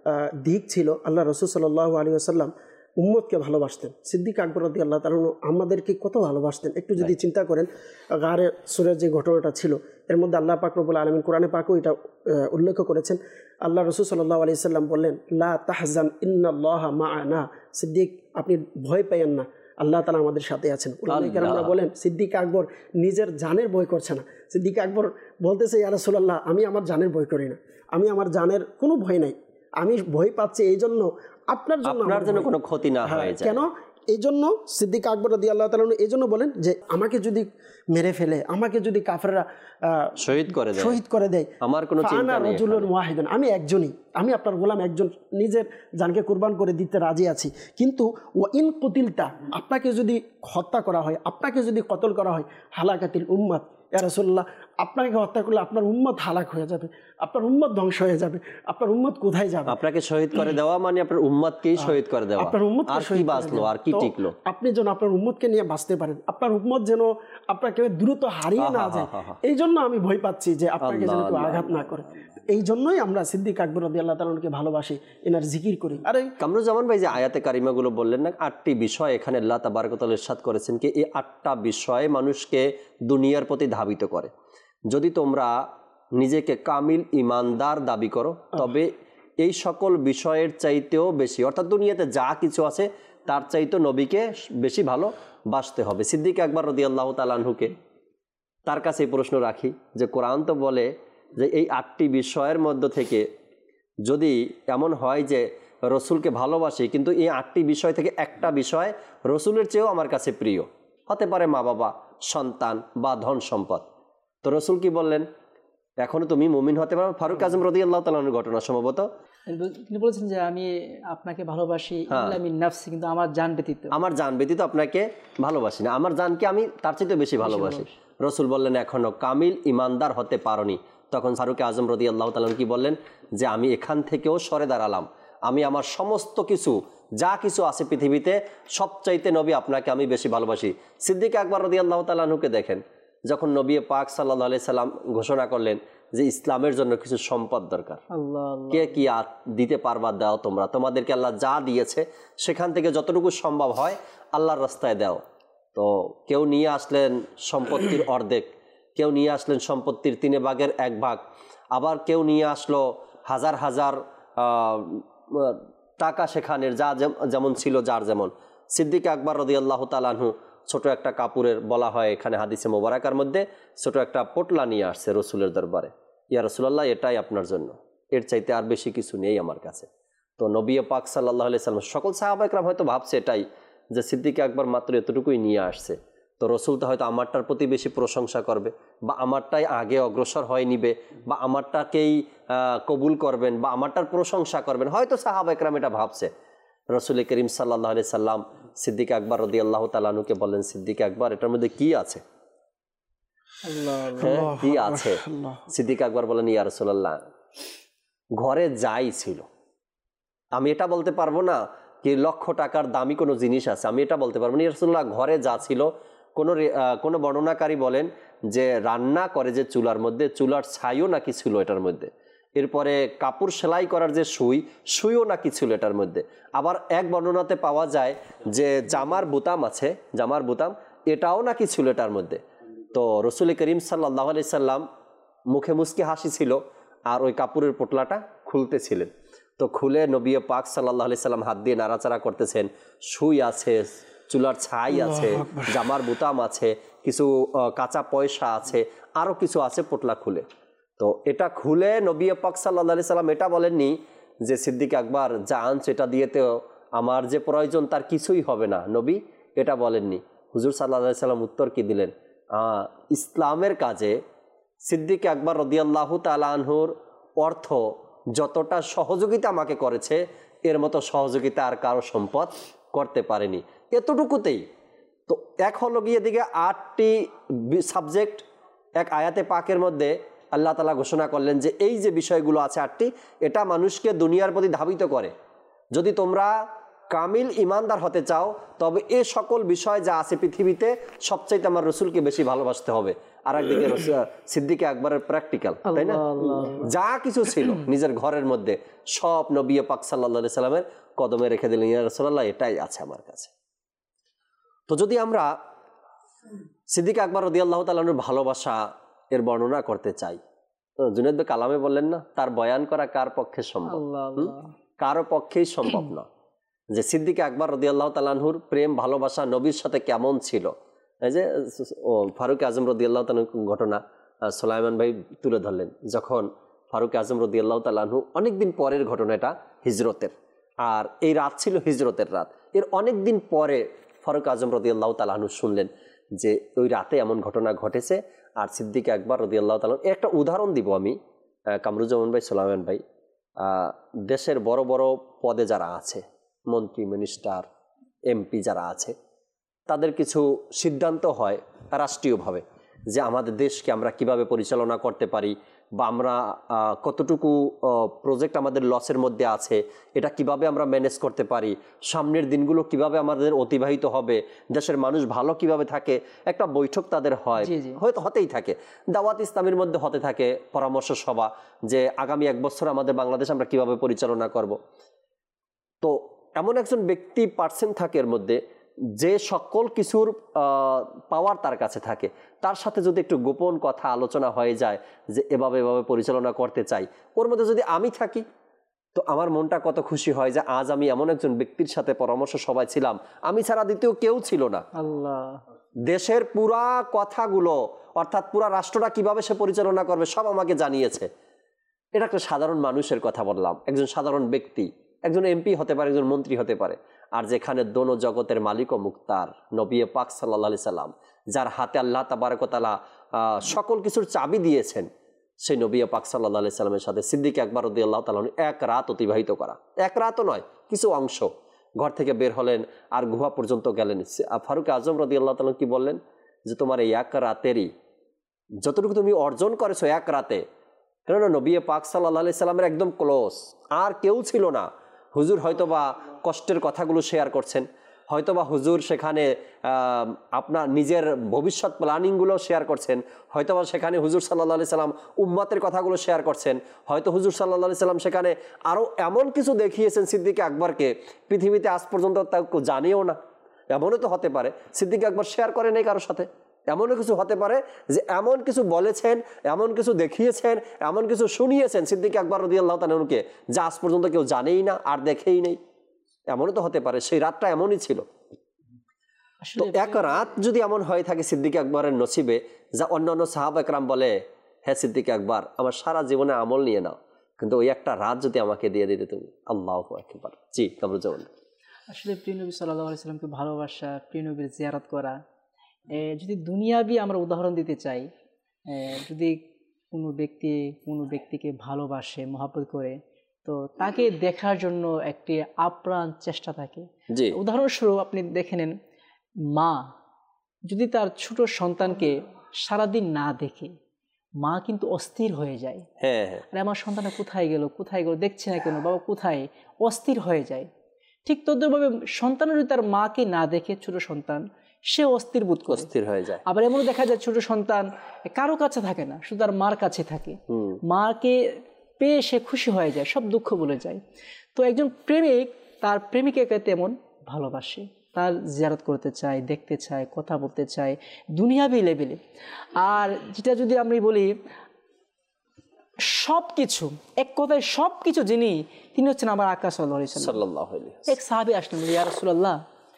দিক ছিল। আল্লাহ রসুল সাল্লাল্লাহু আলাইহি ওয়াসাল্লাম উম্মতকে ভালোবাসতেন। সিদ্দিক আকবর রাদিয়াল্লাহু তাআলা আনহু আমাদেরকে কত ভালোবাসতেন একটু যদি চিন্তা করেন। গারে সূরার যে ঘটনাটা ছিল এর মধ্যে আল্লাহ পাক রব্বুল আলামিন কোরআনে পাকও এটা উল্লেখ করেছেন। আল্লাহ রসুল সাল্লাল্লাহু আলাইহি ওয়াসাল্লাম বললেন লা তাহজান ইন্নাল্লাহা মা'ানা, সিদ্দিক আপনি ভয় পাইয়েন না, আল্লাহ তাআলা আমাদের সাথে আছেন। উলামায়ে কেরামরা বলেন সিদ্দিক আকবর নিজের জানের ভয় করছে না। সিদ্দিক আকবর বলতেছে ইয়া রাসূলুল্লাহ আমি আমার জানের ভয় করি না, আমি আমার জানের কোনো ভয় নাই, আমি ভয় পাচ্ছি এই জন্য আপনার জন্য আপনার জন্য কোনো ক্ষতি না হয়ে যায়। কেন এই জন্য সিদ্দিক আকবর রাদিয়াল্লাহু তাআলা এই জন্য বলেন যে আমাকে যদি মেরে ফেলে, আমাকে যদি কাফেররা শহীদ করে দেয় শহীদ করে দেয় আমার কোনো চিন্তা নেই, রাজুলুন ওয়াহিদুন, আমি একজনই, আমি আপনার গোলাম একজন, নিজের জানকে কুরবান করে দিতে রাজি আছি। কিন্তু ওয়া ইন কুতিলতা, আপনাকে যদি হত্যা করা হয়, আপনাকে যদি কতল করা হয়, হালাকাতিল উম্মাত, ইয়া রাসূলুল্লাহ আপনাকে হত্যা করলে আপনার উম্মত হালাক হয়ে যাবে, আপনার উম্মত ধ্বংস হয়ে যাবে, আপনার উম্মত কোথায় যাবে? আপনাকে শহীদ করে দেওয়া মানে আপনার উম্মতকেই শহীদ করে দেওয়া। আপনার উম্মতকে আর কি বাঁচলো, আর কি টিকলো? আপনি যেন আপনার উম্মতকে নিয়ে বাঁচতে পারেন, আপনার উম্মত যেন আপনাকে দ্রুত হারিয়ে না যায়, এই জন্য আমি ভয় পাচ্ছি যে আপনাকে যেন কেউ আঘাত না করে। এই জন্যই আমরা সিদ্দিক আকবর রাদিয়াল্লাহু তাআলা আনহুকে ভালোবাসি, এনার জিকির করি। আরে কামরুজ্জামান ভাই যে আয়াতে কারিমাগুলো বললেন না, আটটি বিষয় এখানে আল্লাহ তাবারক ওয়া তাআলা ইরশাদ করেছেন কি এই আটটা বিষয় মানুষকে দুনিয়ার প্রতি ধাবিত করে। যদি তোমরা নিজেকে কামিল ইমানদার দাবি করো তবে এই সকল বিষয়ের চাইতেও বেশি, অর্থাৎ দুনিয়াতে যা কিছু আছে তার চাইতেও নবীকে বেশি ভালো বাসতে হবে। সিদ্দিক আকবর রাদিয়াল্লাহু তাআলা আনহুকে তার কাছে এই প্রশ্ন রাখি যে কোরআন তো বলে যে এই আটটি বিষয়ের মধ্য থেকে যদি এমন হয় যে রসুলকে ভালোবাসি কিন্তু এই আটটি বিষয় থেকে একটা বিষয় রসুলের চেয়েও আমার কাছে প্রিয়, হতে পারে মা বাবা, সন্তান বা ধন সম্পদ, তো রসুল কি বললেন এখনো তুমি মুমিন হতে পারো? ফারুক আজম রাদিয়াল্লাহু তাআলা আনহুর ঘটনা সম্ভবত তিনি বলেছেন যে আমি আপনাকে ভালোবাসি ইল্লা মিন নাফসি, কিন্তু আমার জান ব্যতীত আমার জান ব্যতীত আপনাকে ভালোবাসি না, আমার জানকে আমি তার চেয়ে বেশি ভালোবাসি। রসুল বললেন এখনো কামিল ইমানদার হতে পারোনি। তখন ফারুক আজম রাদিয়াল্লাহু তাআলা কি বললেন যে আমি এখান থেকেও সরে দাঁড়ালাম, আমি আমার সমস্ত কিছু যা কিছু আছে পৃথিবীতে সবচাইতে নবী আপনাকে আমি বেশি ভালোবাসি। সিদ্দিক আকবর রাদিয়াল্লাহু তাআলা আনহুকে দেখেন, যখন নবী পাক সাল্লাল্লাহু আলাইহি সাল্লাম ঘোষণা করলেন যে ইসলামের জন্য কিছু সম্পদ দরকার, কে কি দিতে পারবা দাও, তোমরা তোমাদেরকে আল্লাহ যা দিয়েছে সেখান থেকে যতটুকু সম্ভব হয় আল্লাহর রাস্তায় দাও। তো কেউ নিয়ে আসলেন সম্পত্তির অর্ধেক, কেউ নিয়ে আসলেন সম্পত্তির তিনে ভাগের এক ভাগ, আবার কেউ নিয়ে আসলো হাজার হাজার টাকা সেখানের যা যেমন ছিল যার যেমন। সিদ্দিক আকবর রাদিয়াল্লাহু তাআলা আনহু ছোট একটা কাপড়ের বলা হয় এখানে হাদিসে মোবারকার মধ্যে ছোট একটা পোটলা নিয়ে আসছে রসুলের দরবারে, ইয়া রাসূলুল্লাহ এটাই আপনার জন্য, এর চাইতে আর বেশি কিছু নেই আমার কাছে। তো নবী পাক সাল্লাল্লাহু আলাইহি সাল্লাম সকল সাহাবা একরাম হয়তো ভাবছে এটাই যে সিদ্দিক আকবর মাত্র এতটুকুই নিয়ে আসছে, তো রসুল তো হয়তো আমারটার প্রতি বেশি প্রশংসা করবে বা আমারটাই আগে অগ্রসর হয়ে নিবে বা আমারটাকেই কবুল করবেন বা আমারটার প্রশংসা করবেন, হয়তো সাহাবা একরাম এটা ভাবছে। রসুল করিম সাল্লাল্লাহু আলাইহি সাল্লাম সিদ্দিক আকবর রাদিয়াল্লাহু তাআলা আনহুকে বললেন, সিদ্দিক আকবর এটার মধ্যে কি আছে? কি আছে? সিদ্দিক আকবর বলেন, ইয়া রাসূলুল্লাহ ঘরে যাই ছিল, আমি এটা বলতে পারবো না কি লক্ষ টাকার দামি কোনো জিনিস আছে, আমি এটা বলতে পারবো না। ইয়া রাসূলুল্লাহ ঘরে যা ছিল, কোনো কোনো বর্ণনাকারী বলেন যে রান্না করে যে চুলার মধ্যে, চুলার ছাইও নাকি ছিল এটার মধ্যে, এরপরে কাপড় সেলাই করার যে সুই, সুইও নাকি ছিল এটার মধ্যে। আবার এক বর্ণনাতে পাওয়া যায় যে জামার বোতাম আছে, জামার বোতাম এটাও নাকি ছিল এটার মধ্যে। তো রসুল করিম সাল্লাল্লাহু আলাইহি সাল্লাম মুখে মুচকি হাসি ছিল আর ওই কাপড়ের পোটলাটা খুলতেছিলেন। তো খুলে নবী পাক সাল্লাল্লাহু আলাইহি সাল্লাম হাত দিয়ে নাড়াচাড়া করতেছেন, সুই আছে, চুলার ছাই আছে, জামার বোতাম আছে, কিছু কাঁচা পয়সা আছে, আরও কিছু আছে পোটলা খুলে। তো এটা খুলে নবী পাক সাল্লাল্লাহু আলাইহি সাল্লাম এটা বলেননি যে সিদ্দিক আকবর যা আনছে এটা দিয়ে তো আমার যে প্রয়োজন তার কিছুই হবে না, নবী এটা বলেননি। হুজুর সাল্লাল্লাহু আলাইহি সাল্লাম উত্তর কি দিলেন? ইসলামের কাজে সিদ্দিক আকবর রাদিয়াল্লাহু তাআলা আনহুর অর্থ যতটা সহযোগিতা আমাকে করেছে এর মতো সহযোগিতা আর কারো সম্পদ করতে পারেনি, এতটুকুতেই। তো এক হলো গিয়ে দিকে আটটি সাবজেক্ট এক আয়াতে পাকের মধ্যে আল্লাহ তাআলা ঘোষণা করলেন যে এই যে বিষয়গুলো আছে আটটি, এটা মানুষকে দুনিয়ার প্রতি ধাবিত করে। যদি তোমরা কামিল ইমানদার হতে চাও তবে এ সকল বিষয় যা আছে পৃথিবীতে সবচাইতে আমার রসুলকে বেশি ভালোবাসতে হবে। আর একদিকে সিদ্দিক আকবরের প্র্যাকটিক্যাল, তাই না? যা কিছু ছিল নিজের ঘরের মধ্যে সব নবী পাক সাল্লাল্লাহু আলাইহি সাল্লামের কদমে রেখে দিলেন, ইয়া রাসূলুল্লাহ এটাই আছে আমার কাছে। তো যদি আমরা সিদ্দিক আকবর রাদিয়াল্লাহু তাআলা আনহুর ভালোবাসা এর বর্ণনা করতে চাই, জুনায়েদ ভাই কালামে বললেন না, তার বয়ান করা কার পক্ষে সম্ভব? কারো পক্ষেই সম্ভব না। যে সিদ্দিক আকবর রাদিয়াল্লাহু তাআলা আনহুর প্রেম ভালোবাসা নবীর সাথে কেমন ছিল, এই যে ও ফারুক আজম রাদিয়াল্লাহু তাআলা ঘটনা সুলাইমান ভাই তুলে ধরলেন। যখন ফারুক আজম রাদিয়াল্লাহু তাআলা আনহু অনেকদিন পরের ঘটনা, এটা হিজরতের, আর এই রাত ছিল হিজরতের রাত, এর অনেক দিন পরে ফারুক আজম রাদিয়াল্লাহু তাআলা আনহু শুনলেন যে ওই রাতে এমন ঘটনা ঘটেছে। আর সিদ্দিক আকবর রাদিয়াল্লাহু তাআলা, একটা উদাহরণ দিব আমি, কামরুজ্জামান ভাই, সুলাইমান ভাই, দেশের বড় বড় পদে যারা আছে, মন্ত্রী, মিনিস্টার, এমপি যারা আছে, তাদের কিছু সিদ্ধান্ত হয় রাষ্ট্রীয়ভাবে যে আমাদের দেশকে আমরা কিভাবে পরিচালনা করতে পারি বা আমরা কতটুকু প্রজেক্ট আমাদের লসের মধ্যে আছে, এটা কিভাবে আমরা ম্যানেজ করতে পারি, সামনের দিনগুলো কিভাবে আমাদের অতিবাহিত হবে, দেশের মানুষ ভালো কিভাবে থাকে, একটা বৈঠক তাদের হয়, হয়তো হতেই থাকে। দাওয়াত ইসলামের মধ্যে হতে থাকে পরামর্শ সভা যে আগামী এক বছর আমাদের বাংলাদেশ আমরা কিভাবে পরিচালনা করব। তো এমন একজন ব্যক্তি পার্সন থাকে এর মধ্যে যে সকল কিছুর পাওয়ার তার কাছে থাকে, তার সাথে যদি একটু গোপন কথা আলোচনা হয়ে যায় যে এভাবে এভাবে পরিচালনা করতে চাই, ওর মধ্যে যদি আমি থাকি তো আমার মনটা কত খুশি হয় যে আজ আমি এমন একজন ব্যক্তির সাথে পরামর্শ সভায় ছিলাম, আমি ছাড়া দ্বিতীয় কেউ ছিল না। আল্লাহ দেশের পুরা কথাগুলো, অর্থাৎ পুরা রাষ্ট্রটা কিভাবে সে পরিচালনা করবে সব আমাকে জানিয়েছে। এটা একটা সাধারণ মানুষের কথা বললাম, একজন সাধারণ ব্যক্তি, একজন এমপি হতে পারে, একজন মন্ত্রী হতে পারে। আর যেখানে দোনো জগতের মালিক ও মুক্তার নবী পাক সাল্লাল্লাহু আলাইহি সাল্লাম, যার হাতে আল্লাহ তাবারক ওয়া তাআলা সকল কিছুর চাবি দিয়েছেন, সেই নবী পাক সাল্লাল্লাহু আলাইহি সাল্লামের সাথে সিদ্দিক আকবর রাদিয়াল্লাহু তাআলা এক রাত অতিবাহিত করা, এক রাতও নয়, কিছু অংশ। ঘর থেকে বের হলেন আর গুহা পর্যন্ত গেলেন। ফারুক আজম রাদিয়াল্লাহু তাআলা কি বললেন যে তোমার এই এক রাতেরই যতটুকু তুমি অর্জন করেছো এক রাতে, কেননা নবী পাক সাল্লাল্লাহু আলাইহি সাল্লামের একদম ক্লোজ আর কেউ ছিল না। হুজুর হয়তোবা কষ্টের কথাগুলো শেয়ার করছেন, হয়তোবা হুজুর সেখানে আপনার নিজের ভবিষ্যৎ প্ল্যানিংগুলো শেয়ার করছেন, হয়তোবা সেখানে হুজুর সাল্লাল্লাহু আলাইহি সাল্লাম উম্মতের কথাগুলো শেয়ার করছেন, হয়তো হুজুর সাল্লাল্লাহু আলাইহি সাল্লাম সেখানে আরও এমন কিছু দেখিয়েছেন সিদ্দিক আকবরকে পৃথিবীতে আজ পর্যন্ত তা কেউ জানেও না। এমনও তো হতে পারে সিদ্দিক আকবর শেয়ার করে নেই কারোর সাথে, এমনও কিছু হতে পারে যে এমন কিছু বলেছেন, এমন কিছু দেখিয়েছেন, এমন কিছু শুনিয়েছেন সিদ্দিক আকবর রাদিয়াল্লাহু তাআলা আনহুকে, যা আজ পর্যন্ত কেউ জানেই না আর দেখেই নেই। এমনও তো হতে পারে সেই রাতটা এমনই ছিল। তো এক রাত যদি এমন হয়ে থাকে সিদ্দিক আকবরের নসিবে, যা অন্যান্য সাহাবা একরাম বলে, হ্যাঁ সিদ্দিক আকবর আমার সারা জীবনে আমল নিয়ে নাও, কিন্তু ওই একটা রাত যদি আমাকে দিয়ে দিতে তুমি, আল্লাহু আকবার। জি কামরুজ্জামান। আসলে প্রিয় নবী সাল্লাল্লাহু আলাইহি সাল্লামকে ভালোবাসা, প্রিয় নবীর জিয়ারত করা, যদি দুনিয়াবি আমরা উদাহরণ দিতে চাই, যদি কোনো ব্যক্তি কোনো ব্যক্তিকে ভালোবাসে, মহব্বত করে, তো তাকে দেখার জন্য একটি আপ্রাণ চেষ্টা থাকে। উদাহরণস্বরূপ আপনি দেখে নেন, মা যদি তার ছোট সন্তানকে সারাদিন না দেখে, মা কিন্তু অস্থির হয়ে যায়। হ্যাঁ, আরে আমার সন্তানটা কোথায় গেল, কোথায় গেল, দেখছে না কেন, বাবা কোথায়, অস্থির হয়ে যায়। ঠিক তদ্রুপভাবে সন্তান যদি তার মাকে না দেখে, ছোট সন্তান, সে অস্থির বোধ করে, অস্থির হয়ে যায়। আবার এমন দেখা যায় ছোট সন্তান কারো কাছে থাকে না, শুধু তার মার কাছে থাকে, মাকে পেয়ে সে খুশি হয়ে যায়, সব দুঃখ ভুলে যায়। তো একজন প্রেমিক তার প্রেমিকাকে তেমন ভালোবাসে, তার জিয়ারত করতে চায়, দেখতে চায়, কথা বলতে চায় দুনিয়াবি লেভেলে। আর যেটা যদি আমি বলি, সব কিছু, এক কথায় সব কিছু যিনি, তিনি হচ্ছেন আমার আকা সাল্লাল্লাহু আলাইহি ওয়াসাল্লাম। এক সাহাবী আসলেন, ইয়া রাসূলুল্লাহ,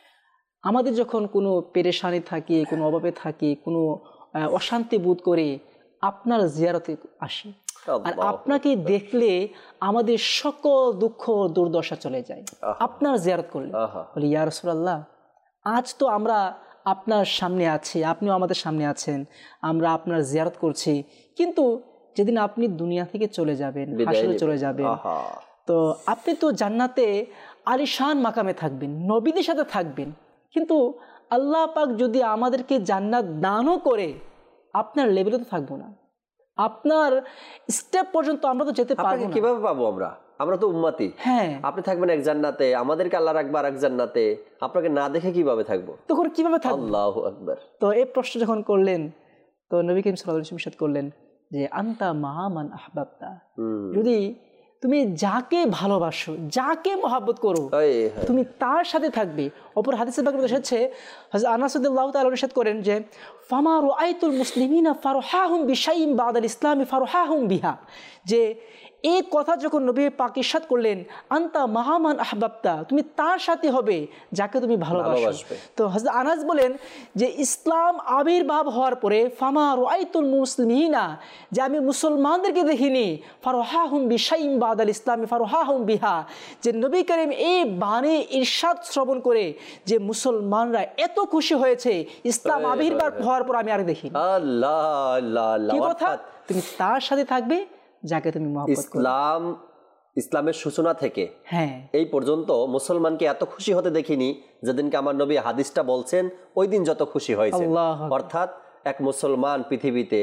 আমাদের যখন কোনো পেরেশানি থাকে, কোনো অভাবে থাকি, কোনো অশান্তি বোধ করে আপনার জিয়ারতে আসি, আর আপনাকে দেখলে আমাদের সকল দুঃখ দুর্দশা চলে যায় আপনার জিয়ারত করলে। বলি ইয়া রাসূলুল্লাহ, আজ তো আমরা আপনার সামনে আছি, আপনিও আমাদের সামনে আছেন, আমরা আপনার জিয়ারত করছি, কিন্তু যেদিন আপনি দুনিয়া থেকে চলে যাবেন, হাসরে চলে যাবেন, তো আপনি তো জান্নাতে আলিশান মাকামে থাকবেন, নবীদের সাথে থাকবেন, কিন্তু আল্লাহ পাক যদি আমাদেরকে জান্নাত দানও করে, আপনার লেভেলে তো থাকবো না, আপনার স্টেপ পর্যন্ত আমরা তো যেতে পারবো না। কিভাবে পাবো আমরা? আমরা তো উম্মতি। হ্যাঁ, আপনি থাকবেন এক জান্নাতে, আমাদেরকে আল্লাহ রাখবে আর এক জান্নাতে, আপনাকে না দেখে কিভাবে থাকবো? তখন কিভাবে থাকবো? আল্লাহু আকবার। তো এই প্রশ্ন যখন করলেন, তো নবী করিম সাল্লাল্লাহু আলাইহি ওয়াসাল্লাম ইরশাদ করলেন যে আনতা মা'a মান আহবাবতা, যদি তুমি যাকে ভালোবাসো, যাকে মহব্বত করো, তুমি তার সাথে থাকবে। অপর হাদিসে পাকে এসেছে, হযরত আনাস রাদিয়াল্লাহু তাআলা ইরশাদ করেন যে ফামা রাআইতুল মুসলিমিনা ফারহাহুম বিশাইইন বাদাল ইসলামি ফারহাহুম বিহা, যে এই কথা যখন নবী পাক ইরশাদ করলেন, আনতা মা'a মান আহবাবতা, তুমি তার সাথে হবে যাকে তুমি ভালোবাসো। তো হযরত আনাস বলেন যে ইসলাম আবির্ভাব হওয়ার পরে ফামা রাআইতুল মুসলিমিনা, যে আমি মুসলমানদেরকে দেখিনি, ফারহাহুম বিশাইইন বাদাল ইসলামি ফারহাহুম বিহা, যে নবী করিম এই বাণী ইরশাদ শ্রবণ করে যে মুসলমানরা এত খুশি হয়েছে ইসলাম আবির্ভাব হওয়ার পর আমি আর দেখিনি। আল্লাহ আল্লাহ আল্লাহ। কি কথা? তুমি তার সাথে থাকবে যাকে তুমি মহব্বত করো। ইসলাম, ইসলামের সূচনা থেকে হ্যাঁ এই পর্যন্ত মুসলমানকে এত খুশি হতে দেখিনি যেদিনকে আমার নবী হাদিসটা বলছেন, ওই দিন যত খুশি হয়েছে। অর্থাৎ এক মুসলমান পৃথিবীতে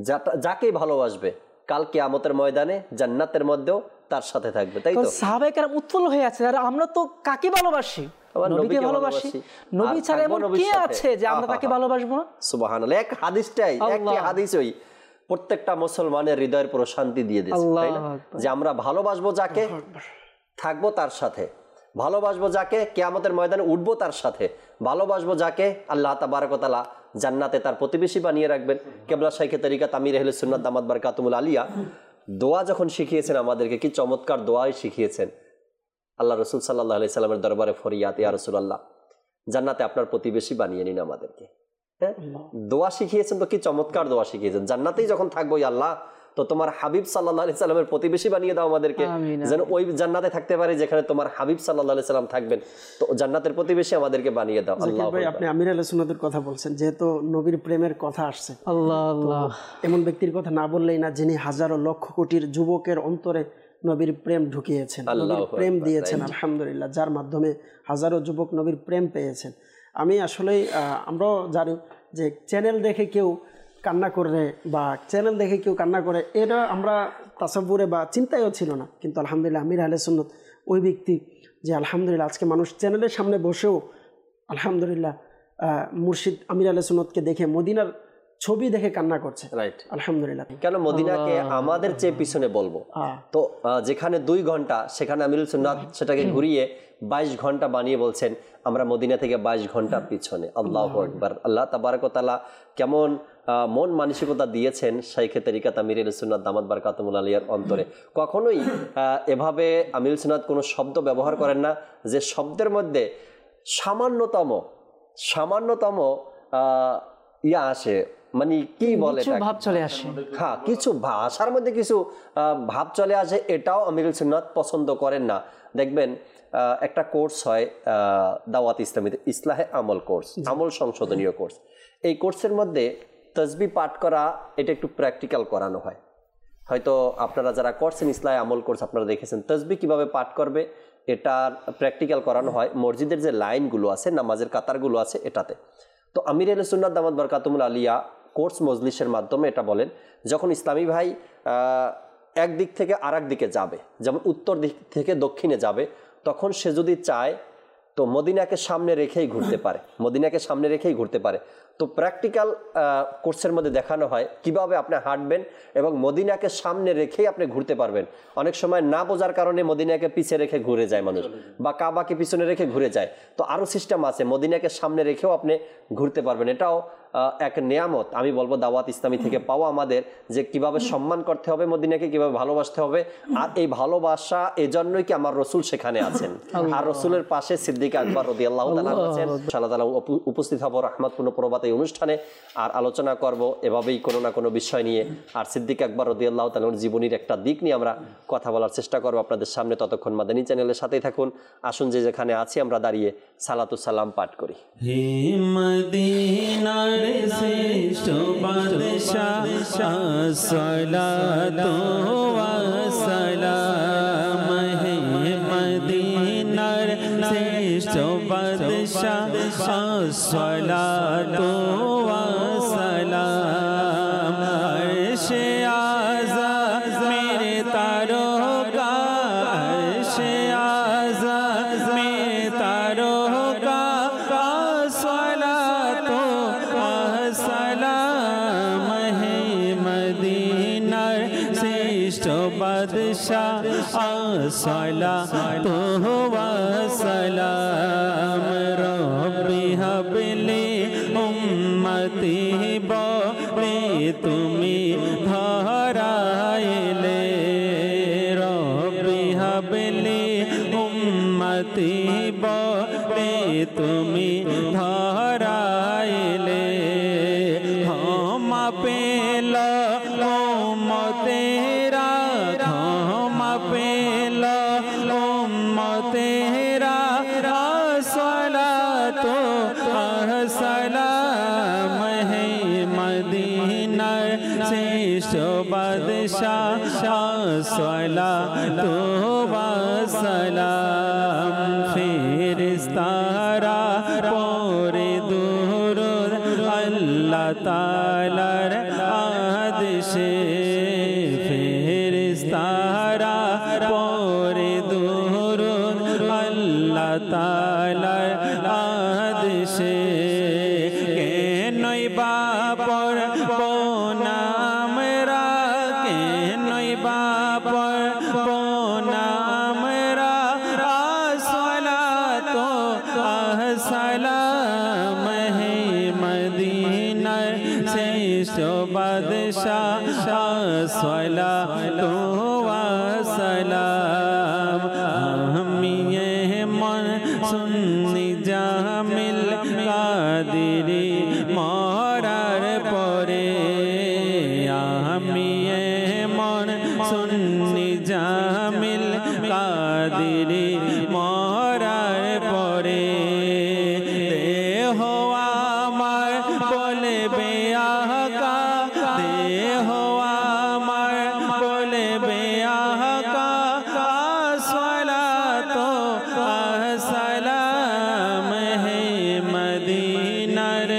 যাকে ভালোবাসবে, কাল কিয়ামতের ময়দানে জান্নাতের মধ্যেও তার সাথে থাকবে। তাই তো সাহাবায়ে কেরাম উৎফুল্ল হয়ে আছে, আর আমরা তো কাকে ভালোবাসি? নবীকে ভালোবাসি। নবী ছাড়া এমন কে আছে যে আমরা তাকে ভালোবাসবো না? সুবহানাল্লাহ। এক হাদিসটাই, একটি হাদিসই প্রত্যেকটা মুসলমানের হৃদয়ের প্রশান্তি দিয়ে দিয়েছে, তাই না? যে আমরা ভালোবাসবো যাকে, থাকবো তার সাথে, ভালোবাসবো যাকে কিয়ামতের ময়দানে উঠবো তার সাথে, ভালোবাসবো যাকে আল্লাহ তাবারক ওয়া তাআলা জান্নাতে তার প্রতিবেশী বানিয়ে রাখবেন। কেবলা শাইখে তরিকাত আমির আহলে সুন্নাত দামাত বারকাতুল আলিয়া দোয়া যখন শিখিয়েছেন আমাদেরকে, কি চমৎকার দোয়াই শিখিয়েছেন। আল্লাহ রাসূল সাল্লাল্লাহু আলাইহি সাল্লামের দরবারে ফরিয়াদ, ইয়া রাসূলুল্লাহ জান্নাতে আপনার প্রতিবেশী বানিয়ে নিন আমাদেরকে। হ্যাঁ, দোয়া শিখিয়েছেন, তো কি চমৎকার দোয়া শিখিয়েছেন। জান্নাতেই যখন থাকবো আল্লাহ, তো তোমার হাবিব সাল্লাল্লাহু আলাইহি সাল্লামের প্রতিবেশী বানিয়ে দাও আমাদেরকে, যেন ওই জান্নাতে থাকতে পারে যেখানে তোমার হাবিব সাল্লাল্লাহু আলাইহি সাল্লাম থাকবেন। তো জান্নাতের প্রতিবেশী আমাদেরকে বানিয়ে দাও। আল্লাহ ভাই, আপনি আমির আহলে সুন্নাতের কথা বলছেন, যেহেতু নবীর প্রেমের কথা আসছে, আল্লাহ আল্লাহ, এমন ব্যক্তির কথা না বললেই না যিনি হাজারো লক্ষ কোটির যুবকের অন্তরে নবীর প্রেম ঢুকিয়েছেন, নবীর প্রেম দিয়েছেন আলহামদুলিল্লাহ, যার মাধ্যমে হাজারো যুবক নবীর প্রেম পেয়েছেন। আমি আসলেই আমরাও জানি যে চ্যানেল দেখে কেউ কান্না করে বা চ্যানেল দেখে কেউ কান্না করে, এটা আমরা তাসাব্বুরে বা চিন্তায়ও ছিল না। কিন্তু আলহামদুলিল্লাহ আমির আহলে সুন্নাত ওই ব্যক্তি যে আলহামদুলিল্লাহ আজকে মানুষ চ্যানেলের সামনে বসেও আলহামদুলিল্লাহ মুর্শিদ আমির আহলে সুন্নাতকে দেখে, মদিনার ছবি দেখে কান্না করছে। রাইট। আলহামদুলিল্লাহ। কেন মদিনাকে আমাদের চেয়ে পিছনে বলবো? তো যেখানে দুই ঘন্টা সেখানে আমিরুল সুন্নাত সেটাকে ঘুরিয়ে বাইশ ঘন্টা বানিয়ে বলছেন আমরা মদিনা থেকে বাইশ ঘন্টা পিছনে। আল্লাহু আকবার। আল্লাহ তাবারক ওয়া তাআলা কেমন মন মানসিকতা দিয়েছেন শাইখে তরিকাত আমিরুল সুন্নাত দামাত বারকাতুহুল আলিয়ার অন্তরে। কখনোই এভাবে আমিরুল সুন্নাত কোনো শব্দ ব্যবহার করেন না যে শব্দের মধ্যে সামান্যতম সামান্যতম ইয়া আসে, মানে কি বলে ভাব চলে আসে। হ্যাঁ, কিছু ভাষার মধ্যে কিছু ভাব চলে আসে, এটাও আমিরুল সুন্নাত পছন্দ করেন না। দেখবেন একটা কোর্স হয় দাওয়াত ইসলামীতে, ইসলাহে আমল কোর্স, আমল সংশোধনীয় কোর্স। এই কোর্সের মধ্যে তাসবিহ পাঠ করা এটা একটু প্র্যাকটিক্যাল করানো হয়। হয়তো আপনারা যারা করছেন ইসলাহে আমল কোর্স আপনারা দেখেছেন তাসবিহ কিভাবে পাঠ করবে এটার প্র্যাকটিক্যাল করানো হয় মসজিদের যে লাইনগুলো আছে, নামাজের কাতারগুলো আছে এটাতে। তো আমির আহলে সুন্নাত দামাত বারকাতুহুল আলিয়া কোর্স মজলিসের মাধ্যমে এটা বলেন, যখন ইসলামী ভাই এক দিক থেকে আর এক দিকে যাবে, যেমন উত্তর দিক থেকে দক্ষিণে যাবে, তখন সে যদি চায় তো মদিনাকে সামনে রেখেই ঘুরতে পারে, মদিনাকে সামনে রেখেই ঘুরতে পারে। তো প্র্যাকটিক্যাল কোর্সের মধ্যে দেখানো হয় কিভাবে আপনি হাঁটবেন এবং মদিনাকে সামনে রেখেই আপনি ঘুরতে পারবেন। অনেক সময় না বোঝার কারণে মদিনাকে পিছিয়ে রেখে ঘুরে যায় মানুষ, বা কাবাকে পিছনে রেখে ঘুরে যায়। তো আরও সিস্টেম আছে, মদিনাকে সামনে রেখেও আপনি ঘুরতে পারবেন। এটাও এক নিয়ামত আমি বলবো দাওয়াত ইসলামী থেকে পাওয়া আমাদের, যে কিভাবে সম্মান করতে হবে মদিনাকে, কিভাবে ভালোবাসতে হবে। আর এই ভালোবাসা এজন্যই কি আমার রসুল সেখানে আছেন, আর রসুলের পাশে সিদ্দিক আকবর রাদিয়াল্লাহু তাআলা আছেন। আল্লাহ তাআলা উপস্থিত হব রহমতপূর্ণ প্রভাত এই অনুষ্ঠানে, আর আলোচনা করব এভাবেই কোনো না কোনো বিষয় নিয়ে। আর সিদ্দিক আকবর রাদিয়াল্লাহু তাআলার জীবনীর একটা দিক নিয়ে আমরা কথা বলার চেষ্টা করব আপনাদের সামনে। ততক্ষণ মাদানী চ্যানেলের সাথেই থাকুন। আসুন যে যেখানে আছি আমরা দাঁড়িয়ে সালাতু সালাম পাঠ করি। হে মদিনার শ্রেষ্ঠ বাদশাহ আসসালাতু ওয়াসসালাম, হে মদিনার শ্রেষ্ঠ বাদশাহ আসসালাতু ওয়াসসালাম, আরশে আযম মেরে তারকা, আরশে আযম মেরে তারকা, আসসালাতু ওয়াসসালাম, হে মদিনার শ্রেষ্ঠ বাদশাহ আসসালাতু ওয়াসসালাম, রব্বি হাবলি উম্মতি বলে তুমি ধরাইলে, রব্বি হাবলি উম্মতি বলে তুমি ধরাইলে, ক্ষমা পেল উম্মতেরা, ক্ষমা পেল উম্মতেরা, আসসালাতু ওয়াসসালাম, হে মদিনার শ্রেষ্ঠ বাদশাহ আসসালাতু ওয়াসসালাম, ফেরেশতারা পড়ে দুরূদ আল্লাহ তাআলার আদেশে, ফেরেশতারা পড়ে দুরূদ আল্লাহ তাআলার আদেশে, কেনই বা পড়ব না আমরা, কেনই বা পড়ব না আমরা, আসসালাতু ওয়াসসালাম, হে মদিনার শ্রেষ্ঠ বাদশাহ আসসালাতু ওয়াসসালাম, আমি মন সুন্নি জামিল কাদেরি মরার পরে, আমি মন সুন্নি জামিল কাদেরি মরার পরে, দেহ আমার বলবে আকা, দেহ আমার বলবে আকা, আসসালাতু ওয়াসসালাম, হে মদিনার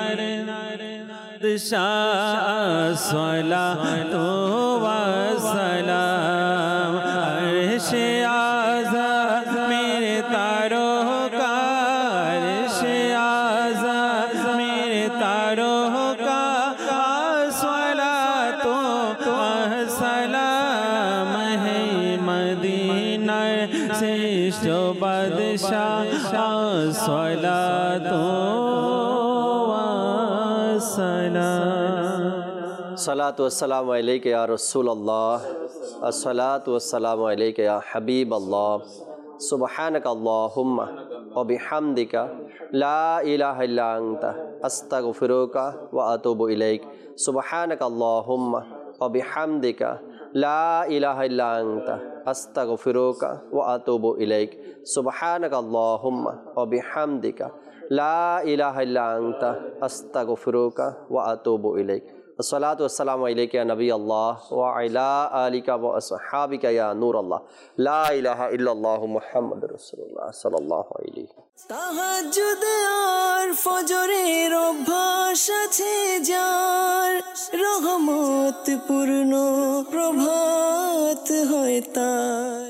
আসসালাতু ওয়াসসালাম, আরশে আযম মেরে তারকা, আরশে আযম মেরে তারকা, अस्सलातु वस्सलामु अलैका या रसूलल्लाह, अस्सलातु वस्सलामु अलैका या हबीबल्लाह, सुब्हानक अल्लाहुम्मा व बिहम्दिका ला इलाहा इल्ला अंता अस्तगफिरुका व अतूबु इलैक। सुब्हानक अल्लाहुम्मा व बिहम्दिका ला इलाहा इल्ला अंता अस्तगफिरुका व अतूबु इलैक। सुब्हानक अल्लाहुम्मा व बिहम्दिका ला इलाहा इल्ला अंता अस्तगफिरुका व अतूबु इलैक। अस्सलातु वस्सलामु अलैका या नबी अल्लाह व अला आलिका व अस्हाबिका या नूर अल्लाह, ला इलाहा इल्लल्लाह मुहम्मदुर रसूलुल्लाह सल्लल्लाहु अलैहि। তাহাজ্জুদ আর ফজরের অভ্যাস আছে যার, রহমত পূর্ণ প্রভাত হয় তার।